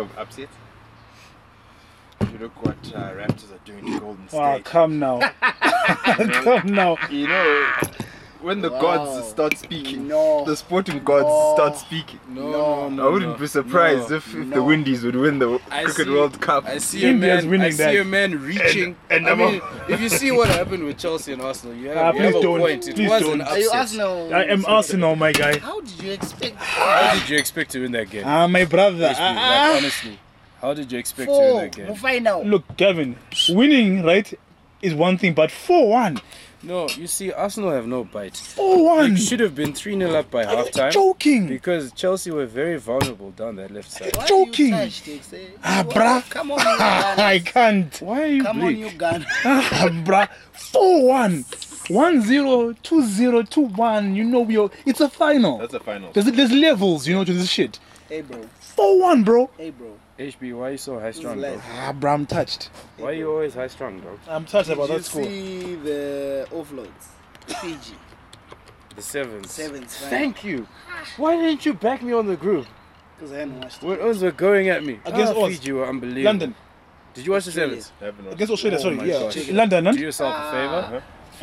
of upsets. If you look what Raptors are doing to Golden State. Oh, come now. Come now. You know, when the gods start speaking, No. the sporting gods start speaking. No. I wouldn't be surprised if the Windies would win the Cricket World Cup. I see India's a winning man. I see a man reaching. And I mean, if you see what happened with Chelsea and Arsenal, you have, Please a don't. point. It Please was don't. an Are you upset. Arsenal? I am Arsenal, my guy. How did you expect? How did you expect to win that game? My brother. HP, like, honestly, how did you expect to win Four. that game? We'll find out. Look, Gavin, winning, right, is one thing, but 4-1. No, you see, Arsenal have no bite. 4-1. It should have been 3-0 up by halftime. Joking. Because Chelsea were very vulnerable down that left side. Why joking. You touch, Dix, eh? Bruh. Come on, you Ghana. I can't. Why are you Come on, bleak? you Ghana. Bruh. 4-1. 1-0, 2-0, 2-1. You know, it's a final. That's a final. There's levels, to this shit. Hey, bro. 4-1, bro. Hey, bro. HB, why are you so high strung, bro? Bruh, I'm touched. Why are you always high strung, dog? I'm touched about Did you that score. see the offloads? Fiji. The sevens. Sevens. Thank you. Why didn't you back me on the group? Because I hadn't watched it. When Oz were going at me. Against Oz. Fiji were unbelievable. London. Did you watch the sevens? Against Australia, Oh sorry. my Yeah. gosh. London, Do huh? yourself a favor.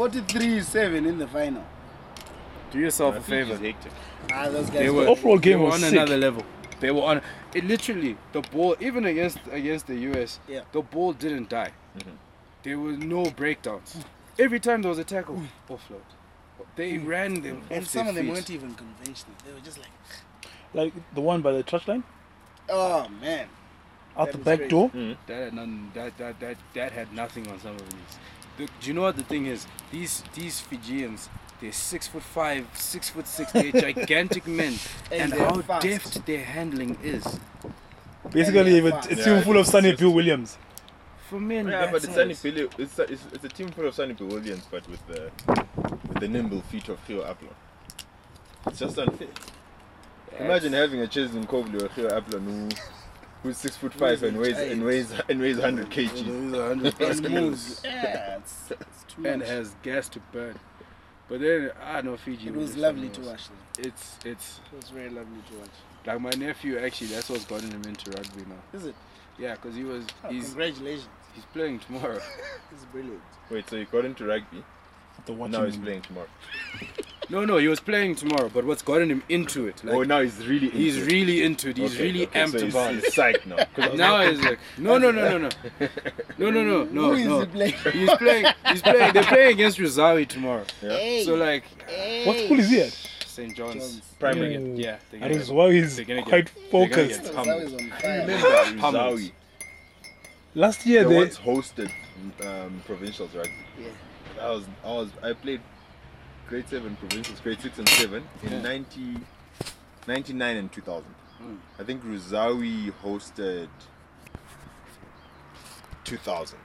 43-7 in the final. Do yourself a favor. Those guys. They were, Overall game they were was on sick. another level. They were on it. Literally, the ball, even against the US, Yeah. the ball didn't die. There were no breakdowns. Every time there was a tackle, offload. They ran them And off some their of them feet. weren't even conventional. They were just like, Like the one by the touchline, oh man. out That the was back crazy. door. That had none. That had nothing on some of these. Do you know what the thing is? These Fijians, they're 6'5", 6'6", they're gigantic men, and they're how fast. deft their handling is. Basically, they're it's a fast. team full of Sonny Bill Williams. For men, Yeah, that but it's Sunny size. Bill. It's a team full of Sunny Bill Williams, but with the nimble feet of Theo Aplon. It's just unfair. Imagine having a Cheslin Cobley or Theo Aplon who's 6'5" and weighs 100 kg. He's 100 plus And kilos moves. Yeah, it's too and much. has gas to burn. But then I know Fiji. It will was do lovely something to else. watch. Though. It's It was very lovely to watch. like my nephew actually. That's what's gotten him into rugby now. Is it? Yeah, because Oh, he's congratulations. playing tomorrow. It's brilliant. Wait, so he got into rugby, now he's playing tomorrow. No, he was playing tomorrow. But what's gotten him into it? Like, Oh, now he's really into he's it. really into it. He's Okay, really okay, amped so about he's it. psyched now. 'Cause I was Now like, he's like, no. Who is he playing? He's playing. They're playing against Rizawi tomorrow. Hey, So like hey. What school is he at? St. John's. primary. Oh. Yeah. they're That gonna is get- why he's they're gonna get- quite they're gonna focused. get That was on fire. Remember Pummels. Rizawi? Last year, They they once hosted provincials rugby. Yeah. I played grade 7 provincials, grade 6 and 7 in 99 and 2000. I think Rizawi hosted 2000.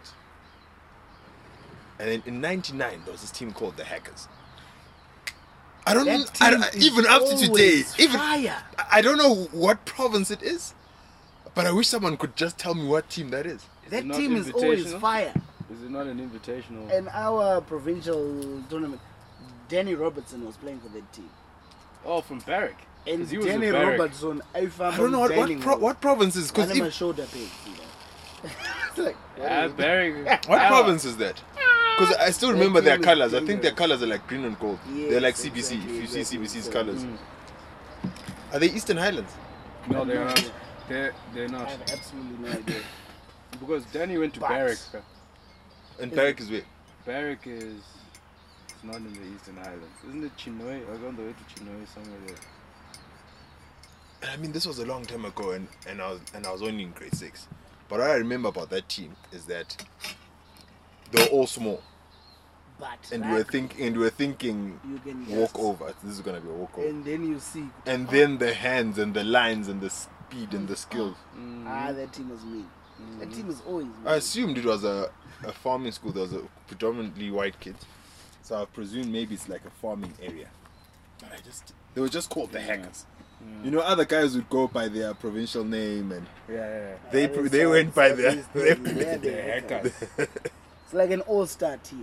And then in 99 there was this team called the Hackers. I don't know, even up to today, I don't know what province it is, but I wish someone could just tell me what team that is. Is That it not team is always invitational? fire. Is it not an invitational? In our provincial tournament, Danny Robertson was playing for that team. Oh, from Barrack. And 'Cause he was Danny with Barrack. Robertson, I don't know what province is, because Panama shoulder peg. It's like, Barrack. what province is that? Because I still remember their team is colors. I think brilliant. their colors are like green and gold. They're like CBC. Yes, If you see exactly. CBC's colors, are they Eastern Highlands? No, they're not. They're I not. have absolutely no idea. Because Danny went to But- Barrack. And Barrack is where? Barrack is it's not in the Eastern Highlands. Isn't it Chinoy? I was on the way to Chinoy somewhere there. And I mean, this was a long time ago, and I was only in grade 6. But what I remember about that team is that they were all small, But and rugby, we were thinking you can walk just- over. This is gonna be a walk over. And then you see, And then the hands and the lines and the speed and the skills. that team was mean. That team is always mean. I assumed it was a farming school. There was a predominantly white kids, so I presume maybe it's like a farming area. But they were just called the Hackers. You know, other guys would go by their provincial name, and Yeah. they went by their. They're the Hackers. It's like an all-star team.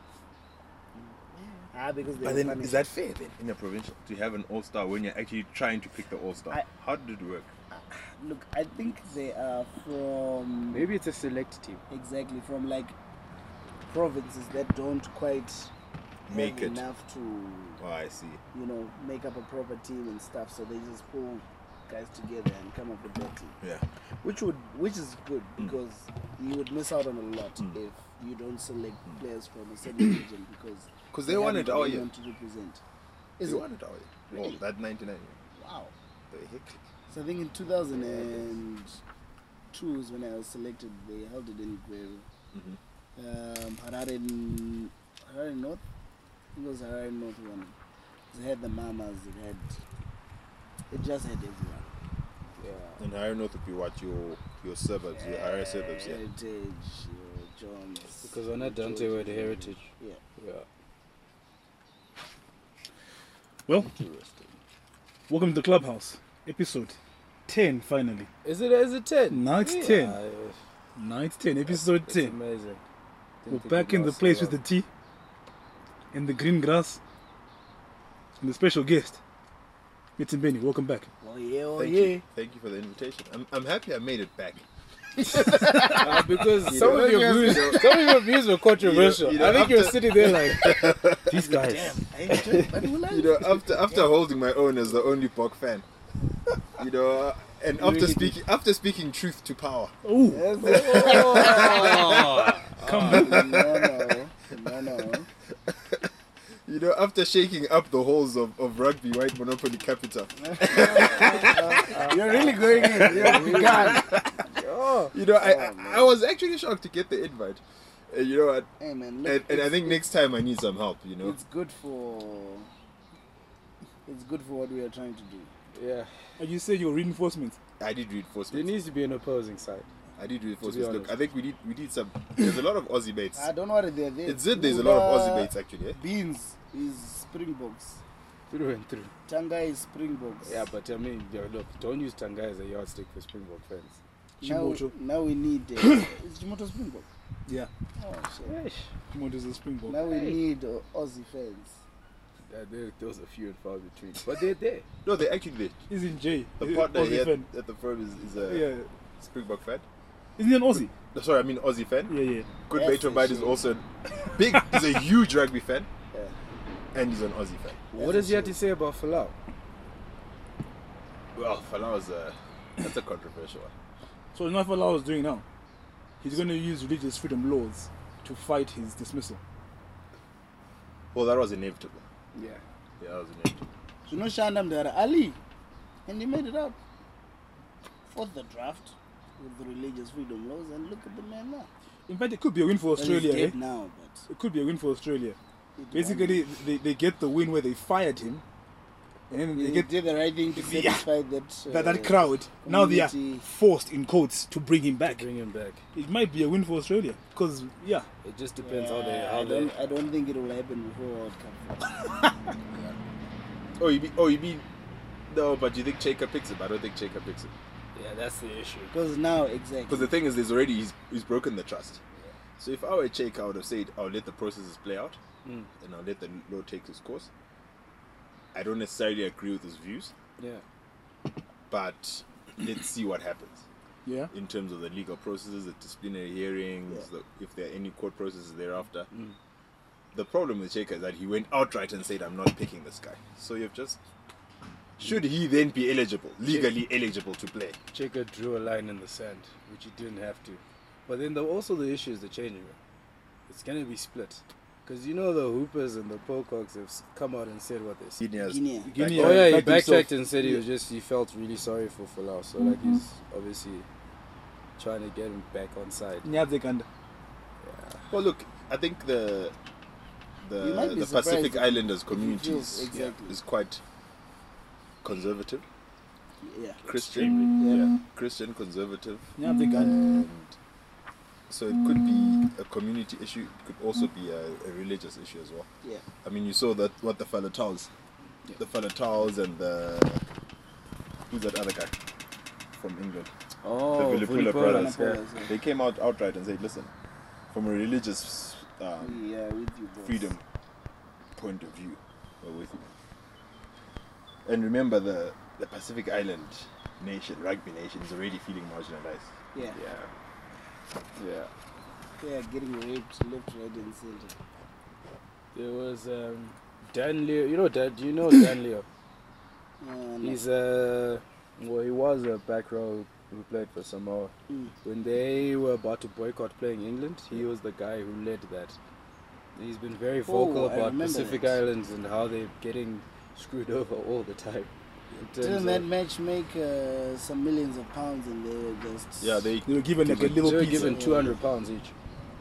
Because they But were then, punished. is that fair then in a provincial to have an all-star when you're actually trying to pick the all-star? How did it work? Look, I think they are from Maybe it's a select team. exactly from like provinces that don't quite Make have it. enough to Oh, I see. make up a proper team and stuff. So they just pull guys together and come up with that team, Yeah. which is good because you would miss out on a lot Mm. if you don't select players from a certain region because They won it haven't all been year. able to represent. They Is it? won it all year. Really? Oh, that 99 year. Wow. They hectic. So I think in 2002 is when I was selected. They held it in Gweru. Mhm. Harare North. I think it was Harare North one. It had the Mamas. It just had everyone. Yeah. And Harare North would be what your suburbs, your Harare suburbs, yeah. Heritage, Jones. Because on that Dante were the heritage. Yeah. Yeah. Well, Interesting. welcome to the clubhouse, episode 10. Finally, Is it 10? Now it's 10. now it's 10. Episode It's 10. amazing. We're back in the place with the tea, in the green grass, and the special guest, Benny. Welcome back. Oh yeah, oh Thank yeah. you. Thank you for the invitation. I'm happy I made it back. Because You some know, of your views were controversial. You know, I think you're after- sitting there like these guys. But who likes You know, after holding my own as the only Bok fan, and after speaking truth to power, Ooh, Come on. No. after shaking up the halls of rugby white monopoly capital, You're really going in. You're begun. I was actually shocked to get the invite. You know what? Hey man, look, And I think next time I need some help. You know, it's good for what we are trying to do. Yeah. and you say your reinforcements. I did There reinforcements. needs to be an opposing side. I did To reinforcements. be Look, honest. I think we need some. There's a lot of Aussie baits. I don't know what they're there. It's it. There's a lot of Aussie baits actually. Eh? Beans is Springboks. Through and through. Tanga is Springboks. Yeah, but I mean, look, don't use Tanga as a yardstick for Springbok fans. Chimoto. Now we need. Is Chimoto Springbok? Yeah, Oh shit. Chimoto's a Springbok. Now we need Aussie fans. Those are few and far between. But they're there. No, they actually did. He's in J. The He's partner Aussie here fan. at the firm is a Yeah, Springbok fan. isn't he an Aussie? Sorry, I mean Aussie fan. Yeah, yeah. Good That's mate of a mine is shame. also big. He's a huge rugby fan, Yeah. and he's an Aussie fan. What does he have to say about Falau? Well, Falau is that's a controversial one. So enough what Lau is doing now. He's going to use religious freedom laws to fight his dismissal. Well, that was inevitable. Yeah. Yeah, that was inevitable. You know Shandam there, Ali, and he made it up. Fought the draft with the religious freedom laws, and look at the man now. In fact, it could be a win for Well, he's Australia. dead Eh? now, but It could be a win for Australia. it Basically, won. they get the win where they fired him, and then they He get did the right thing to Yeah. satisfy that crowd. Now they are community. forced in quotes to bring him back. Bring him back. It might be a win for Australia because It just depends how they. I don't think it will happen before World Cup. Oh, you mean? No, but you think Cheka picks him? I don't think Cheka picks him. Yeah, that's the issue. Because now, exactly. Because the thing is, there's already he's broken the trust. So if I were Cheka, I would have said, I'll let the processes play out, Mm. and I'll let the law take its course. I don't necessarily agree with his views, Yeah. but let's see what happens yeah. in terms of the legal processes, the disciplinary hearings, if there are any court processes thereafter. Mm. The problem with Cheka is that he went outright and said, I'm not picking this guy. So you've just... Should he then be eligible, legally eligible to play? Cheka drew a line in the sand, which he didn't have to. But then also the issue is the changing room. It's going to be split. Because you know the Hoopers and the Pococks have come out and said what they said. Guinea. Guinea, Oh yeah, he backed himself. backtracked and said he felt really sorry for Falau. So like he's obviously trying to get him back on side. Nyadzekanda. Well, look, I think the You might be Pacific surprised Islanders if community he feels- exactly. is quite conservative, Yeah. Christian, Yeah. Christian conservative, Nyadzekanda. and so it could be a community issue. It could also be a religious issue as well. Yeah. I mean, you saw that what the Falatals, and the who's that other guy from England? Oh, the Vilupula brothers. Yeah. They came out outright and said, "Listen, from a religious Yeah, with you, boss. freedom point of view, we're with you." And remember, the Pacific Island nation, rugby nation, is already feeling marginalized. Yeah. Yeah, getting raped left, right, and center. There was Dan Leo. You know Dan? Do you know Dan Leo? No. He's well, he was a back row who played for Samoa. When they were about to boycott playing England, he was the guy who led that. He's been very vocal I about remember Pacific that. Islands and how they're getting screwed over all the time. In terms Didn't that of- match make some millions of pounds and they were just... Yeah, they They were given like a Given- little they were piece. given of- £200 each.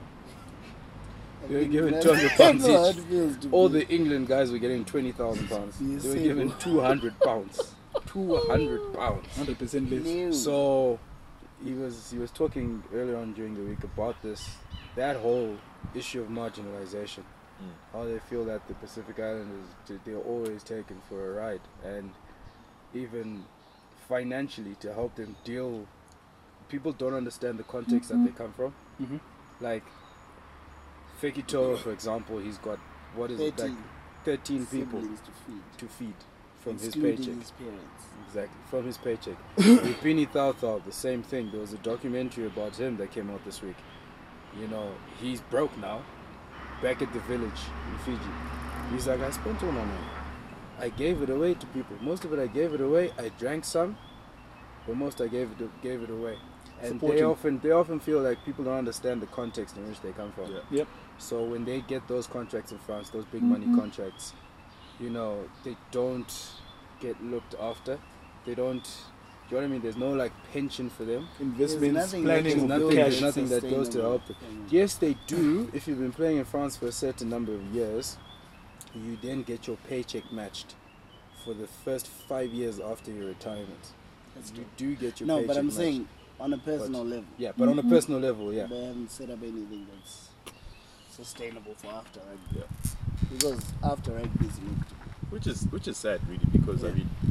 They were given That's- £200 that's how each. it feels to All be- the England guys were getting £20,000. Yes, They were sir. given £200. £200. 100% less. New. So he was talking earlier on during the week about that whole issue of marginalization. How they feel that the Pacific Islanders, they're always taken for a ride, and even financially to help them deal, people don't understand the context that they come from. Mhm. Like Fekitoa, for example, he's got what is it, like 13 people siblings to feed. from his Excluding paycheck. his parents. Exactly, from his paycheck. Rupini Thao, the same thing. There was a documentary about him that came out this week. You know, he's broke now, back at the village in Fiji. He's like, I spent all my money. I gave it away to people. Most of it I gave it away. I drank some, but most I gave it away. And they Supporting. often feel like people don't understand the context in which they come from. Yeah. Yep. So when they get those contracts in France, those big money contracts, you know, they don't get looked after. They don't, you know what I mean? There's no like pension for them. Investments, nothing planning, that of can There's cash. nothing that goes to help them. Sustainable. Yes, they do. If you've been playing in France for a certain number of years, you then get your paycheck matched for the first 5 years after your retirement. That's You true. do get your No, paycheck but I'm matched. saying on a personal level. Yeah, but on a personal level, yeah. They haven't set up anything that's sustainable for after rugby. Yeah. Because after rugby is looked. which is sad really, because I Yeah. mean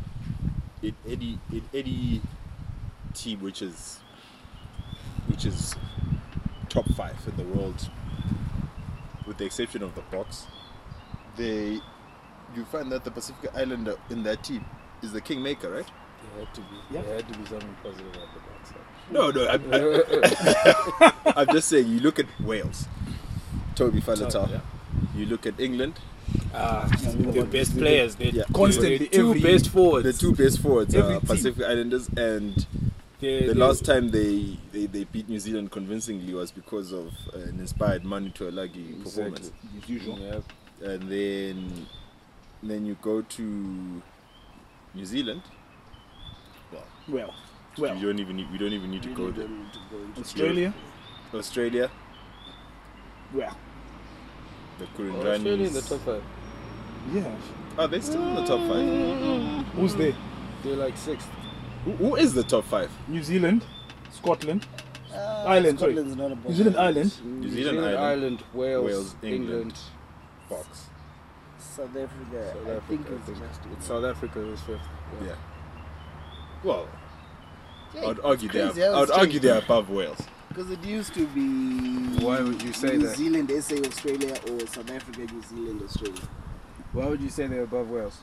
any team which is top 5 in the world, with the exception of the Boks, you find that the Pacific Islander in that team is the kingmaker, right? There had to be. Yeah. There had to be something positive about the Bucks. No, I'm just saying, you look at Wales, Toby Faletau. Yeah. You look at England, The best players. They Yeah. Constantly, the two every- best forwards. the two best forwards Every are team. Pacific Islanders, and the last time they beat New Zealand convincingly was because of an inspired Manu Tuilagi performance. As usual. Yeah. And then you go to New Zealand. Well, We don't even need to go Really there. don't need to go into Australia. Australia, Well, the Australia in the Kurandranis. top 5. yeah. Are they still in the top 5? Who's there? They're like 6th. Who is the top 5? New Zealand, Scotland, Ireland, sorry. Scotland's not above New Zealand, Ireland. New Zealand, Ireland, Wales, Wales, England. England. Box. South Africa, South I Africa, think I it's think. just It's South Africa was 5th. Yeah. Well, Yeah, I'd it's argue crazy how it's they're changed. above Wales. Because it used to be Why would you say New that? Zealand, SA, Australia, or South Africa, New Zealand, Australia. Why would you say they're above Wales?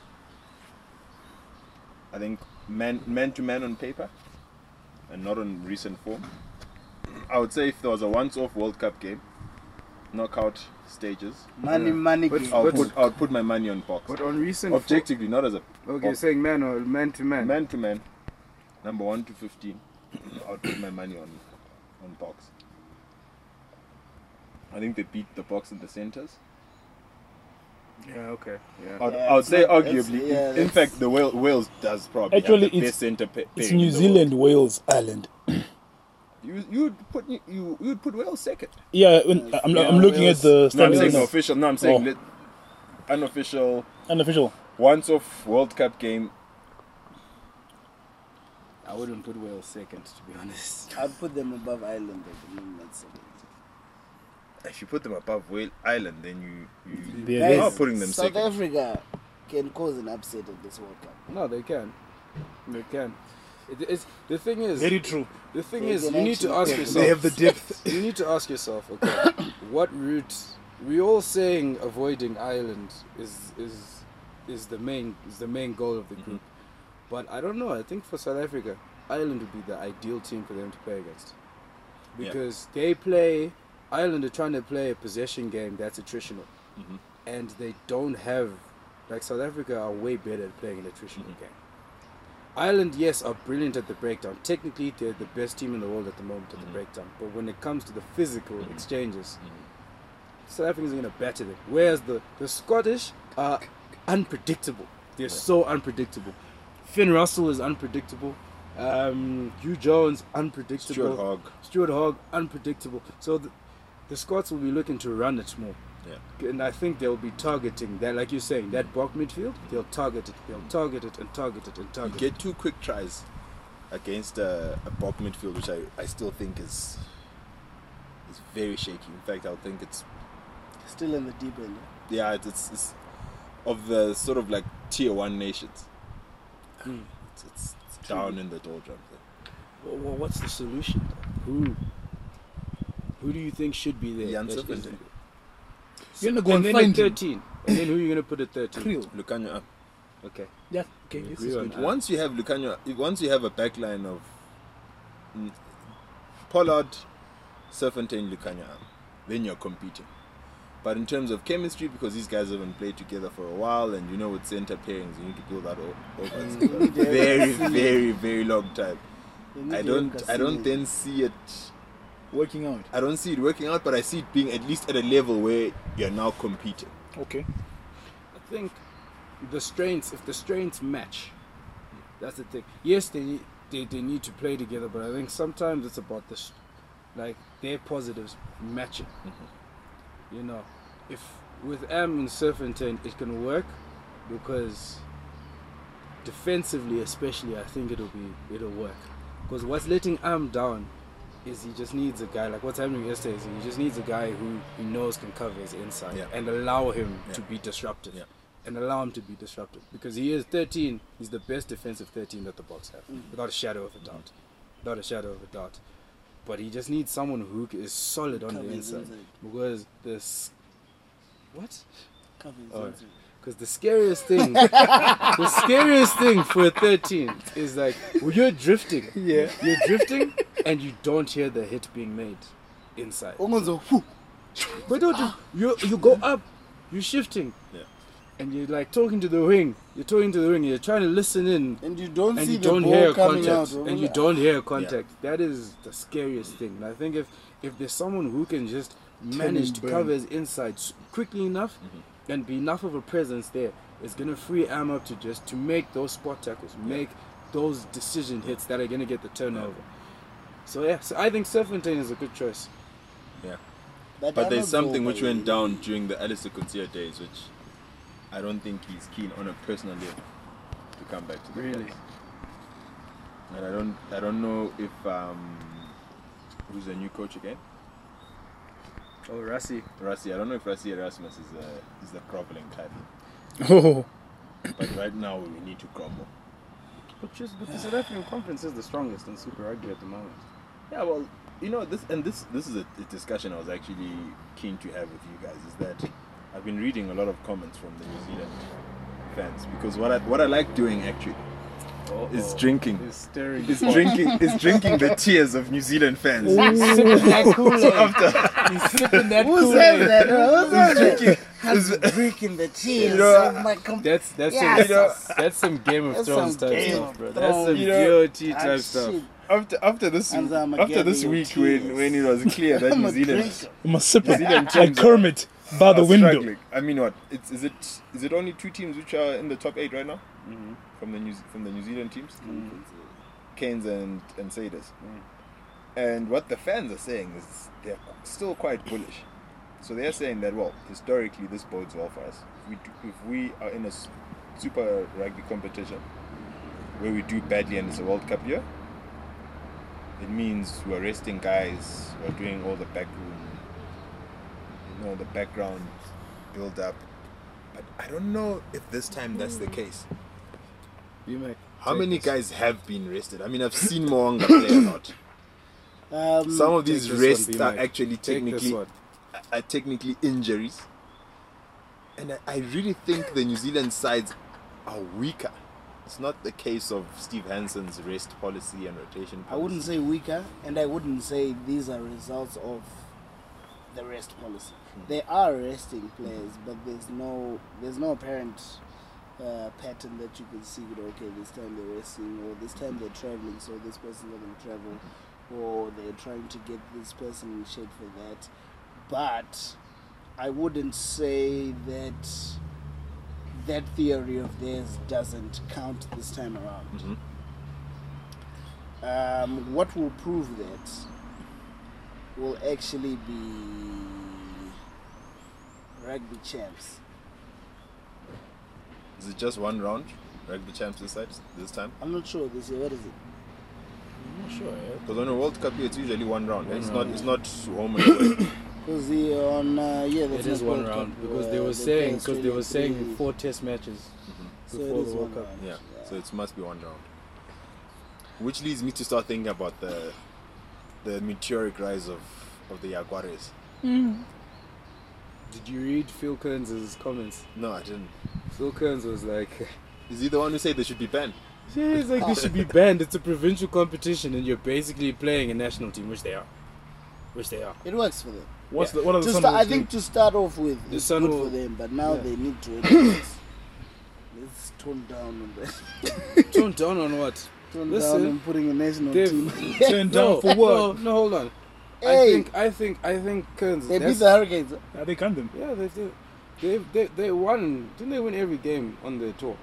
I think man to man on paper, and not on recent form. I would say if there was a once-off World Cup game, knockout stages, Money, Yeah. money But- game. I would put my money on Box. But on recent Objectively, not as a Okay, saying man or man to man. man to man, number 1 to 15. I would put my money on Box. I think they beat the Box in the centers. Yeah, okay. Yeah. I would say it's not- arguably. yeah, in that's- fact, the Wales does probably Actually, have the it's- best center pairing It's in New the Zealand, Wales, Ireland. world. You would put Wales second. Yeah, I'm looking at Wales. the No, I'm standings. saying now. official. No, I'm saying Oh. unofficial. Unofficial. Once-off World Cup game. I wouldn't put Wales second, to be honest. I'd put them above Ireland at the moment. Second. If you put them above Wales, Ireland, then you They're are there. putting them South second. Africa can cause an upset at this World Cup. No, they can. They can. The thing is, Very true. the thing They is, can you need to actually ask play. yourself. They have the depth. You need to ask yourself, okay, what route? We all saying avoiding Ireland is the main goal of the group. But I don't know. I think for South Africa, Ireland would be the ideal team for them to play against. Because Ireland are trying to play a possession game that's attritional. Mm-hmm. And they don't have, like South Africa are way better at playing an attritional game. Ireland, yes, are brilliant at the breakdown. Technically, they're the best team in the world at the moment at the breakdown. But when it comes to the physical exchanges, South Africans are going to batter them. Whereas the Scottish are unpredictable. They're so unpredictable. Finn Russell is unpredictable. Hugh Jones, unpredictable. Stuart Hogg, unpredictable. So the Scots will be looking to run it more. Yeah. And I think they'll be targeting that, like you're saying, that Bok midfield. They'll target it. They'll target it and target it and target it. You get 2 quick tries against a Bok midfield, which I still think is very shaky. In fact, I think it's Still in the deep end. yeah, it's of the sort of like tier 1 nations. It's down in the doldrums. Well, what's the solution? Who do you think should be there? Jan That Siffies. is- You're gonna go and then find at him. 13. And then who are you going to put at 13? Kriel. Lucanio up. Okay. Yeah. Okay. This agree is on good. that. Once you have Lucanio, once you have a backline of Pollard, Serfontaine, Lucanio up, then you're competing. But in terms of chemistry, because these guys haven't played together for a while, and you know with center pairings, you need to build that over a very, very, very long time. I don't then see it. Working out. I don't see it working out, but I see it being at least at a level where you're now competing. Okay. I think if the strengths match, that's the thing. Yes, they need to play together, but I think sometimes it's about this, like their positives matching. You know, if with Am and Serfontaine it can work, because defensively especially I think it'll work. Because what's letting Am down is he just needs a guy, like what's happening yesterday is he just needs a guy who he knows can cover his inside and allow him to be disruptive. And allow him to be disruptive. Because he is 13, he's the best defensive 13 that the Boks have. Without a shadow of a doubt. Without a shadow of a doubt. But he just needs someone who is solid on the inside. Because because the scariest thing for a 13 is like when you're drifting. Yeah. You're drifting and you don't hear the hit being made inside. But you go up, you're shifting. Yeah. And you're like talking to the wing. You're talking to the wing. You're trying to listen in. And you don't And see you the don't ball hear coming contact. out. And you don't hear contact. That is the scariest thing. And I think if there's someone who can just manage to burn. cover his insides quickly enough and be enough of a presence there, it's gonna free Am up to make those spot tackles, make those decision hits that are gonna get the turnover. So I think Serfontaine is a good choice. Yeah. But there's something which went down during the Alistair Coetzee days, which I don't think he's keen on a personal level to come back to the Really? club. And I don't know if who's the new coach again? Oh, Rassie. Rassie. I don't know if Rassie Erasmus is the groveling type. Oh. But right now we need to grumble. But the South African Conference is the strongest in Super Rugby at the moment. Yeah, well, you know this is a discussion I was actually keen to have with you guys. Is that I've been reading a lot of comments from the New Zealand fans, because what I like doing actually is drinking. Is stirring. Is drinking the tears of New Zealand fans. Sipping that Kool-Aid. He's sipping that Who Kool-Aid. says that? Who says that? Drinking- I'm drinking the tears You know, of my That's Yes. that's some Game of That's Thrones some type Game stuff, of bro. That's some Thrones. You know, GOT type stuff. after this And I'm a week getting when it was clear that I'm New a Zealand drinker. You must sip it. Zealand Like teams Kermit by the are window. struggling. I mean, what? Is it only 2 teams which are in the top 8 right now from the New Zealand teams? Canes and Sailors. And what the fans are saying is they're still quite bullish. So they're saying that, well, historically this bodes well for us. If we are in a Super Rugby competition where we do badly and it's a World Cup year, it means we're resting guys, we're doing all the the background build up. But I don't know if this time that's the case. How many guys have been rested? I mean, I've seen Moanga play a lot. Some of these Take this rests one, are B-Mike. actually Take this technically one. injuries. And I really think the New Zealand sides are weaker It's not the case of Steve Hansen's rest policy and rotation policy. I wouldn't say weaker, and I wouldn't say these are results of the rest policy. They are resting players, but there's no apparent pattern that you can see. Okay, this time they're resting, or this time they're traveling, so this person's not going to travel, or they're trying to get this person in shape for that. But I wouldn't say that theory of theirs doesn't count this time around. What will prove that will actually be rugby champs. Is it just one round? Rugby champs this time? I'm not sure this year. What is it? I'm not sure. Yeah. Because on a World Cup year, it's usually one round. It's not home and away. Because that's It is not one World round Cup, because they were saying 4 test matches So before it the is World one Cup. round. Yeah, so it must be one round. Which leads me to start thinking about the meteoric rise of the Jaguares. Did you read Phil Kearns' comments? No, I didn't. Phil Kearns was like, Is he the one who said they should be banned? yeah, it's like they should be banned. It's a provincial competition and you're basically playing a national team, which they are. It works for them. What are the I think to start off with, The it's Sun good will- for them, but now yeah. they need to let's tone down on that. Tone down on what? Tone Listen, down on putting a national they've- team. Turned down for what? No, hold on. Hey, I think Kearns. they beat that's- the Hurricanes. Huh? Yeah, they can them. Yeah, they won. Didn't they win every game on the tour?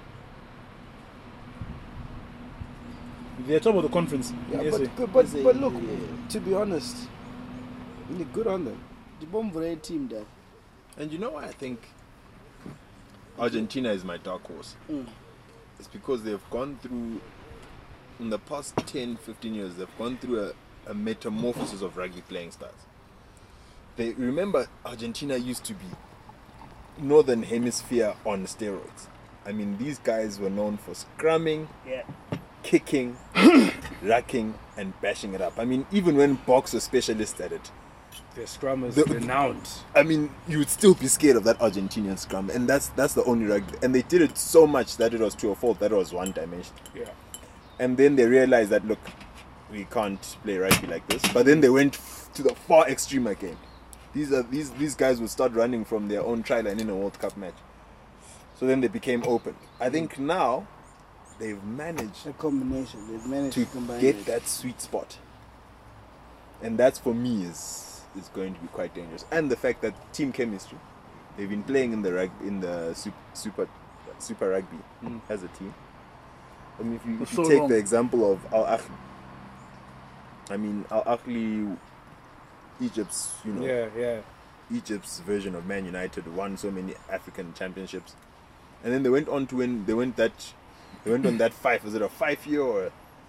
They're top of the conference. Yeah, Yes, eh. but Yes, look, yeah. to be honest, really good on them. The Bombre team there. And you know why I think Argentina is my dark horse? Mm. It's because they've gone through, in the past 10, 15 years, they've gone through a metamorphosis of rugby playing styles. They remember Argentina used to be Northern Hemisphere on steroids. I mean, these guys were known for scrumming, Yeah. kicking, racking, and bashing it up. I mean, even when Box was specialists at it, Their scrum is The- renowned. I mean, you would still be scared of that Argentinian scrum, and that's the only rugby. And they did it so much that it was to a fault that it was one dimension. Yeah. And then they realized that, look, we can't play rugby like this. But then they went to the far extreme again. These guys would start running from their own try line in a World Cup match. So then they became open. I think now they've managed A combination. They've managed to to combine get it. that sweet spot, and that's for me is going to be quite dangerous. And the fact that team chemistry, they've been playing in the super rugby as a team. I mean, if you For so take long. the example of Al Ahly, I mean, Al Ahly, Egypt's Egypt's version of Man United, won so many African championships, and then they went on to win. They went on that 5-year or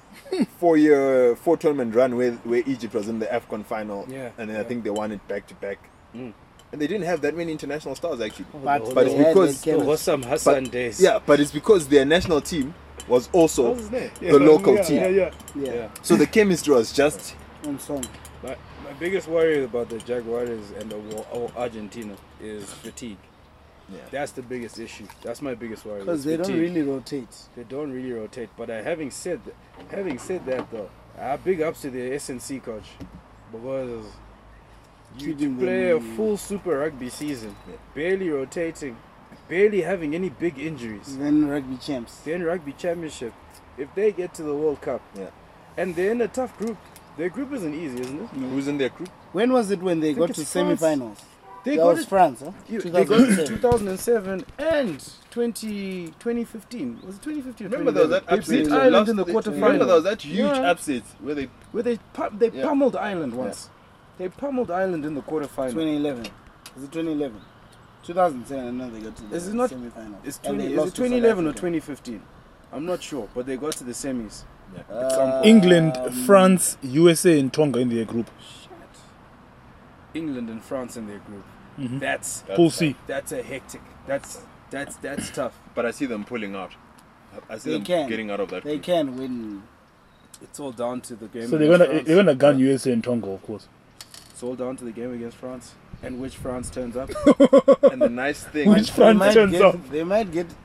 4 tournament run where Egypt was in the AFCON final, Yeah, and then yeah. I think they won it back to back. Mm. And they didn't have that many international stars actually. But But they it's had because- that chemistry. Hossam Hassan days. Yeah, but it's because their national team was also What's his name? the local yeah, team. Yeah. Yeah. So the chemistry was just On song. My biggest worry about the Jaguares and or Argentina is fatigue. yeah. That's the biggest issue. That's my biggest worry. Because is they don't fatigue. really rotate. They don't really rotate. But having said that though, big ups to the SNC coach because you Keeping play a them- full Super Rugby season, Yeah. barely rotating, barely having any big injuries. Then rugby champs. Then Rugby Championship, if they get to the World Cup, Yeah. and they're in a tough group. Their group isn't easy, isn't it? Who's in their group? When was it when they think got it's to France. semi-finals? They That got was it. France, huh? They got it 2007. 2007 and 2015. Was it 2015? Or Remember there was that 2011? They upset. beat they Ireland lost in the the- quarterfinal. Remember there was that huge Yeah. upset where they Where they Yeah. pummeled Ireland once. They pummeled Ireland in the quarterfinal. 2011. Was it 2011? 2007, and now they got to the Is it not- semi-finals. It's And they is lost it to South 2011 or Africa. 2015? I'm not sure, but they got to the semis. Uh, some point. England, France, USA, and Tonga in their group. England and France in their group. Mhm. That's Pool C. that's a hectic. That's tough. But I see them pulling out. I see They them can. getting out of that They group. can win. It's all down to the game. So they're against gonna France. gun USA and Tonga, of course. It's all down to the game against France and which France turns up. And the nice thing Which is France might turns get, up. They might get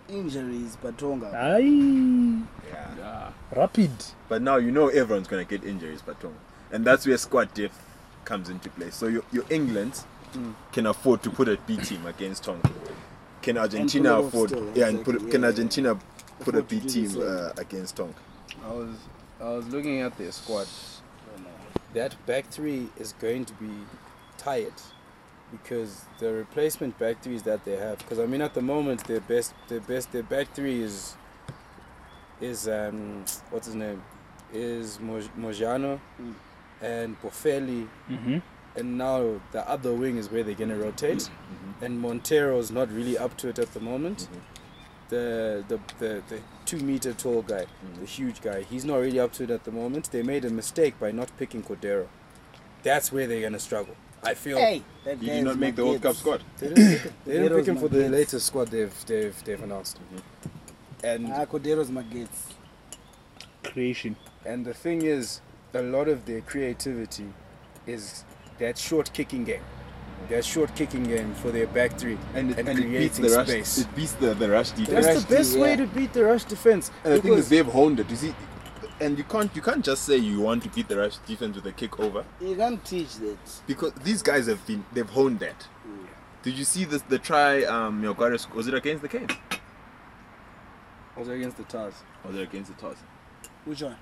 injuries, Batonga. Aye. Yeah. Rapid. But now you know everyone's gonna get injuries, but and that's where squad depth comes into play. So your England can afford to put a B team against Tonga. Can Argentina pull it off afford? still, Yeah, and exactly, can yeah. Argentina put a Afford to B do the team same. against Tonga? I was looking at their squad. That back three is going to be tired because the replacement back threes that they have. Because I mean, at the moment, their back three is what's his name? Is Mojano Mm. and Boffelli, Mm-hmm. and now the other wing is where they're gonna rotate. Mm-hmm. And Montero's not really up to it at the moment. The 2 meter tall guy, the huge guy, he's not really up to it at the moment. They made a mistake by not picking Cordero. That's where they're gonna struggle. I feel Hey, that He guy did is not make the my World Cup kids. squad. they didn't pick Cordero's him my for the kids. latest squad they've announced. And Cordero's my gates. Creation. and the thing is, a lot of their creativity is that short kicking game. That short kicking game for their back three And it beats creating the rush. space. It beats the rush defense. That's the best way yeah. to beat the rush defense. And the thing is, because- they've honed it. You see, and you can't just say you want to beat the rush defense with a kick over, You can't teach that. because these guys they've honed that. Did you see the try? Miogares, was it against the Canes? was against the Tars. Or was it against the Toss? Which one?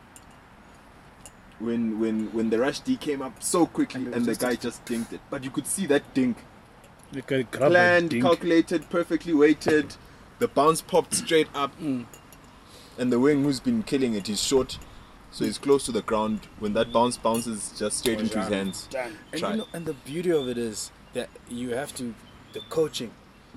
When the rush D came up so quickly And it and was the guy just dinked it, but you could see that dink They can grab planned, a dink. calculated, perfectly weighted. The bounce popped straight up, and the wing who's been killing it, he's short, so he's close to the ground. When that bounce bounces just straight into his hands. Done. And Try. you know, and the beauty of it is that you have to, the coaching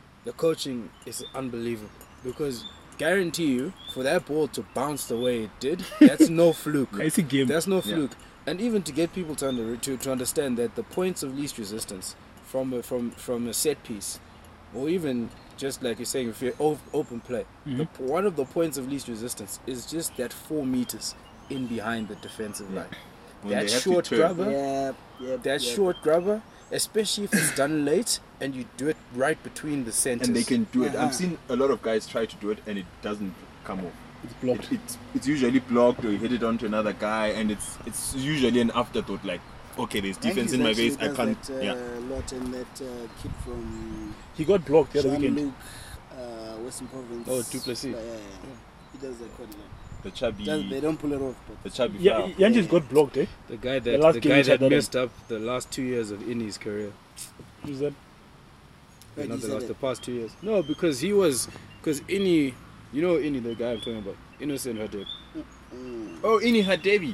is unbelievable, because guarantee you for that ball to bounce the way it did, that's no fluke. It's a game. That's no Yeah. fluke. And even to get people to understand that the points of least resistance from a set piece, or even just like you're saying, if you're open play, one of the points of least resistance is just that 4 meters in behind the defensive line. When That they have to short turn. grabber, Yep. short grabber, especially if it's done late and you do it right between the centers. And they can do it. Uh-huh. I've seen a lot of guys try to do it and it doesn't come off. It's blocked. It's usually blocked, or you hit it onto another guy, and it's usually an afterthought, like, okay, there's defense in my face, I can't. That, lot and that kid from He got blocked the other weekend. Jean-Luc, Western Province. Oh, Duplessis. Yeah. He does that quite a lot. The chubby, They don't pull it off, but the chubby. Yeah, flower. Yanji's got blocked, eh? The guy The last that game he tried that messed up the last 2 years of Innie's career. Who's that? Why Not did you the say the that? past 2 years. No, because Innie, you know Innie, the guy I'm talking about, Innocent Hadid. Oh, Ini Hadebi.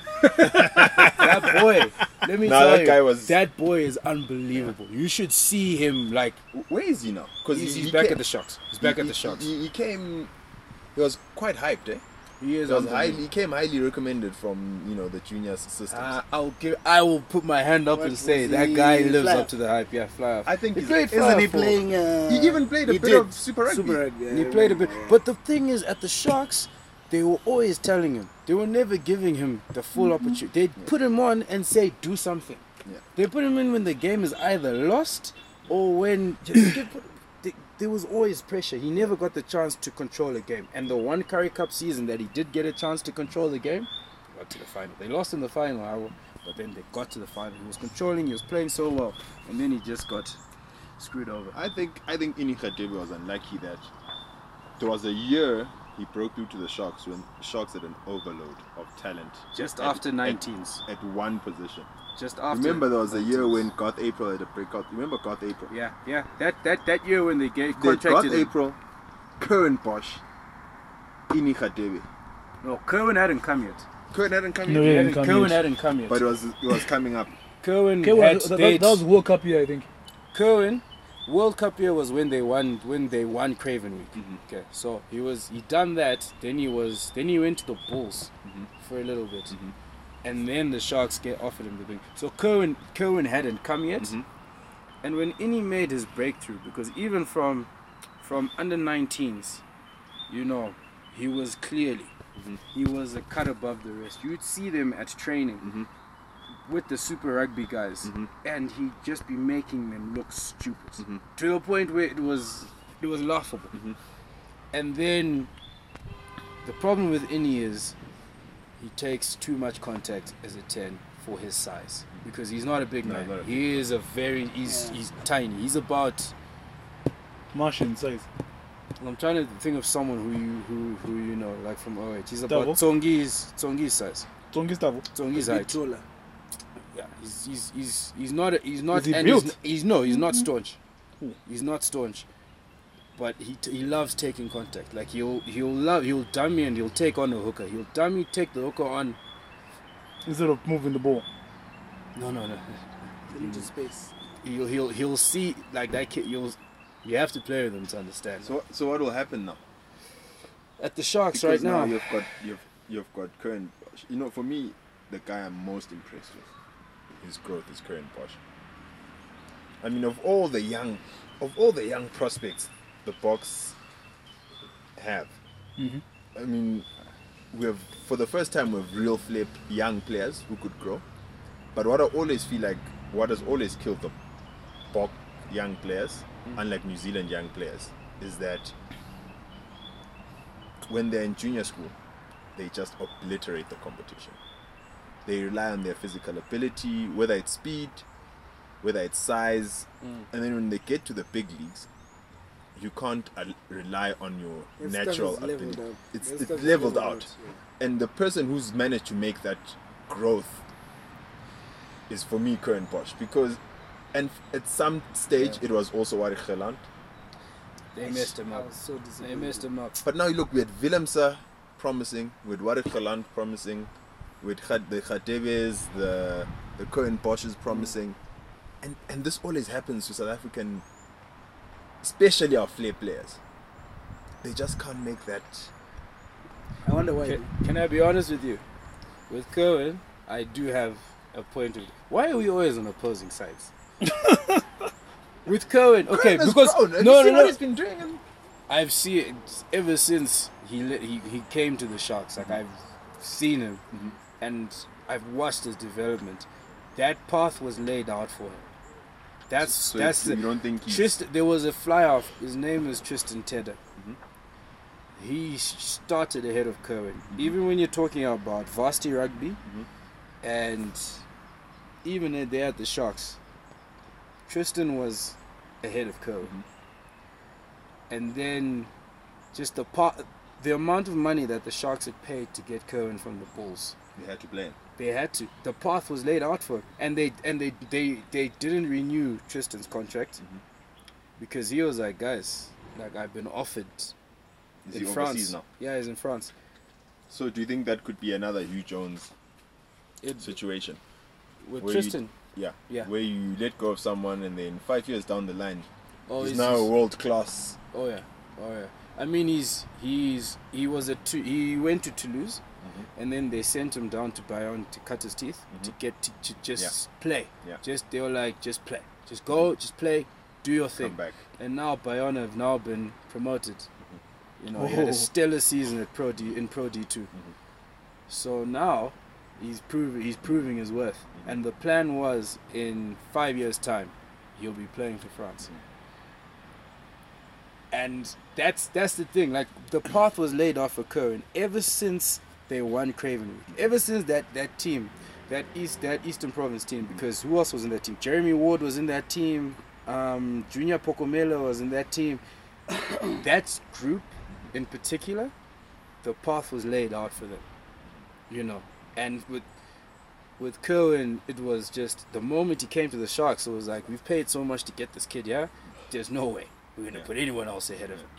That boy, let me Nah, tell that you, guy was- that boy is unbelievable. You should see him, like, Where is he now? Because he's back at the Sharks. He's back at the Sharks. He came. He was quite hyped, eh? He is He was unbelievable. he came highly recommended from the junior systems. I will put my hand up What and say was that he, guy lives fly up to the hype. Yeah, fly off. I think He he's, played Isn't he for- playing? he even played a he bit did. of Super Rugby. Super Rugby. He played a bit, but the thing is, at the Sharks, they were always telling him. They were never giving him the full opportunity. They'd put him on and say, "Do something." Yeah. They put him in when the game is either lost or when there was always pressure. He never got the chance to control a game. And the one Curry Cup season that he did get a chance to control the game, they got to the final. They lost in the final, however, but then they got to the final. He was controlling. He was playing so well, and then he just got screwed over. I think Ini Hadebi was unlucky that there was a year he broke through to the Sharks when the Sharks had an overload of talent. Just at- after at- 19s. At one position. Just after. Remember there was a year 19s. when Garth April had a breakout. Remember Garth April? Yeah. That year when they They had contracted Garth him. April, Curran Bosch, Ini Hadebi. No, Kerwin hadn't come yet. Curran hadn't come No, yet, he hadn't come Kerwin yet. hadn't come yet. but it was coming up. Kerwin Okay, had well, that stayed. was World Cup year, I think. Kerwin, World Cup year was when they won Craven Week. Mhm. Okay, so he done that. Then he went to the Bulls Mhm. for a little bit, Mhm. and then the Sharks offered him the thing. So Kerwin hadn't come yet, Mhm. and when Innie made his breakthrough, because even from under 19s, he was clearly. Mhm. He was a cut above the rest. You'd see them at training Mhm. with the Super Rugby guys, Mhm. and he'd just be making them look stupid Mhm. to the point where it was laughable. Mhm. And then the problem with Inni is he takes too much contact as a 10 for his size because he's not a big No, man. not a He is a very he's tiny. He's about. Martian size. I'm trying to think of someone who you know like from OH. He's about Davo? Tsongi's size. Tsongi's Tavo. Tsongi's A bit height. taller. Yeah, he's not Is he and built? he's not staunch. He's not staunch, but he loves taking contact. Like he'll dummy and he'll take on a hooker. He'll dummy, take the hooker on. Instead of moving the ball. No. Into space. He'll see like that kid. You have to play with him to understand. So what will happen now? At the Sharks Because right now, you've got Curran Bosch. You know, for me, the guy I'm most impressed with his growth is Curran Bosch. I mean, of all the young prospects the Boks have, I mean, for the first time we have real flip young players who could grow. But what I always feel like, what has always killed the Bok young players, unlike New Zealand young players, is that when they're in junior school, they just obliterate the competition. They rely on their physical ability, whether it's speed, whether it's size, and then when they get to the big leagues, you can't rely on your That stuff natural is leveled ability. out. It's That stuff is leveled leveled out. yeah. And the person who's managed to make that growth is for me Curran Bosch, because at some stage it was also Warwick Geland. they messed him I up. was so They disappointed. messed him up. But now you look, we had Willemse promising, with Warwick Geland promising, with the Khateves, the Curran Bosches promising, and this always happens to South African, especially our flair players. They just can't make that. I wonder why. Can I be honest with you? With Cohen, I do have a point of. Why are we always on opposing sides? With Cohen, okay, Curran has because grown. Have no, you seen no, what no. he's been doing. I've seen it ever since he came to the Sharks. Like I've seen him, and I've watched his development. That path was laid out for him. That's you the don't think he's Tristan. There was a fly off. His name is Tristan Tedder. He started ahead of Cohen. Even when you're talking about varsity rugby, and even there at the Sharks, Tristan was ahead of Cohen. And then just the amount of money that the Sharks had paid to get Cohen from the Bulls. they had to play him. They had to. The path was laid out for him, and they didn't renew Tristan's contract because he was like, guys, like I've been offered Is in he France. overseas now? Yeah, he's in France. So do you think that could be another Hugh Jones It, situation? with Where you- Tristan, Yeah. Yeah. Where you let go of someone and then 5 years down the line, oh, he's now a world class. oh yeah. I mean, he went to Toulouse, and then they sent him down to Bayonne to cut his teeth to get to just play. Yeah. They were like, just play, just go, just play, do your thing. Come back. And now Bayonne have now been promoted. You know, he had a stellar season at in Pro D2. So now he's proving his worth. And the plan was in 5 years' time, he'll be playing for France. And that's the thing. Like the path was laid off for Cohen ever since they won Craven Week. Ever since that team, that Eastern Province team. Because who else was in that team? Jeremy Ward was in that team. Junior Pokomela was in that team. That group in particular, the path was laid out for them. You know, and with Cohen, it was just the moment he came to the Sharks, it was like, we've paid so much to get this kid here. There's no way we're gonna put anyone else ahead of him.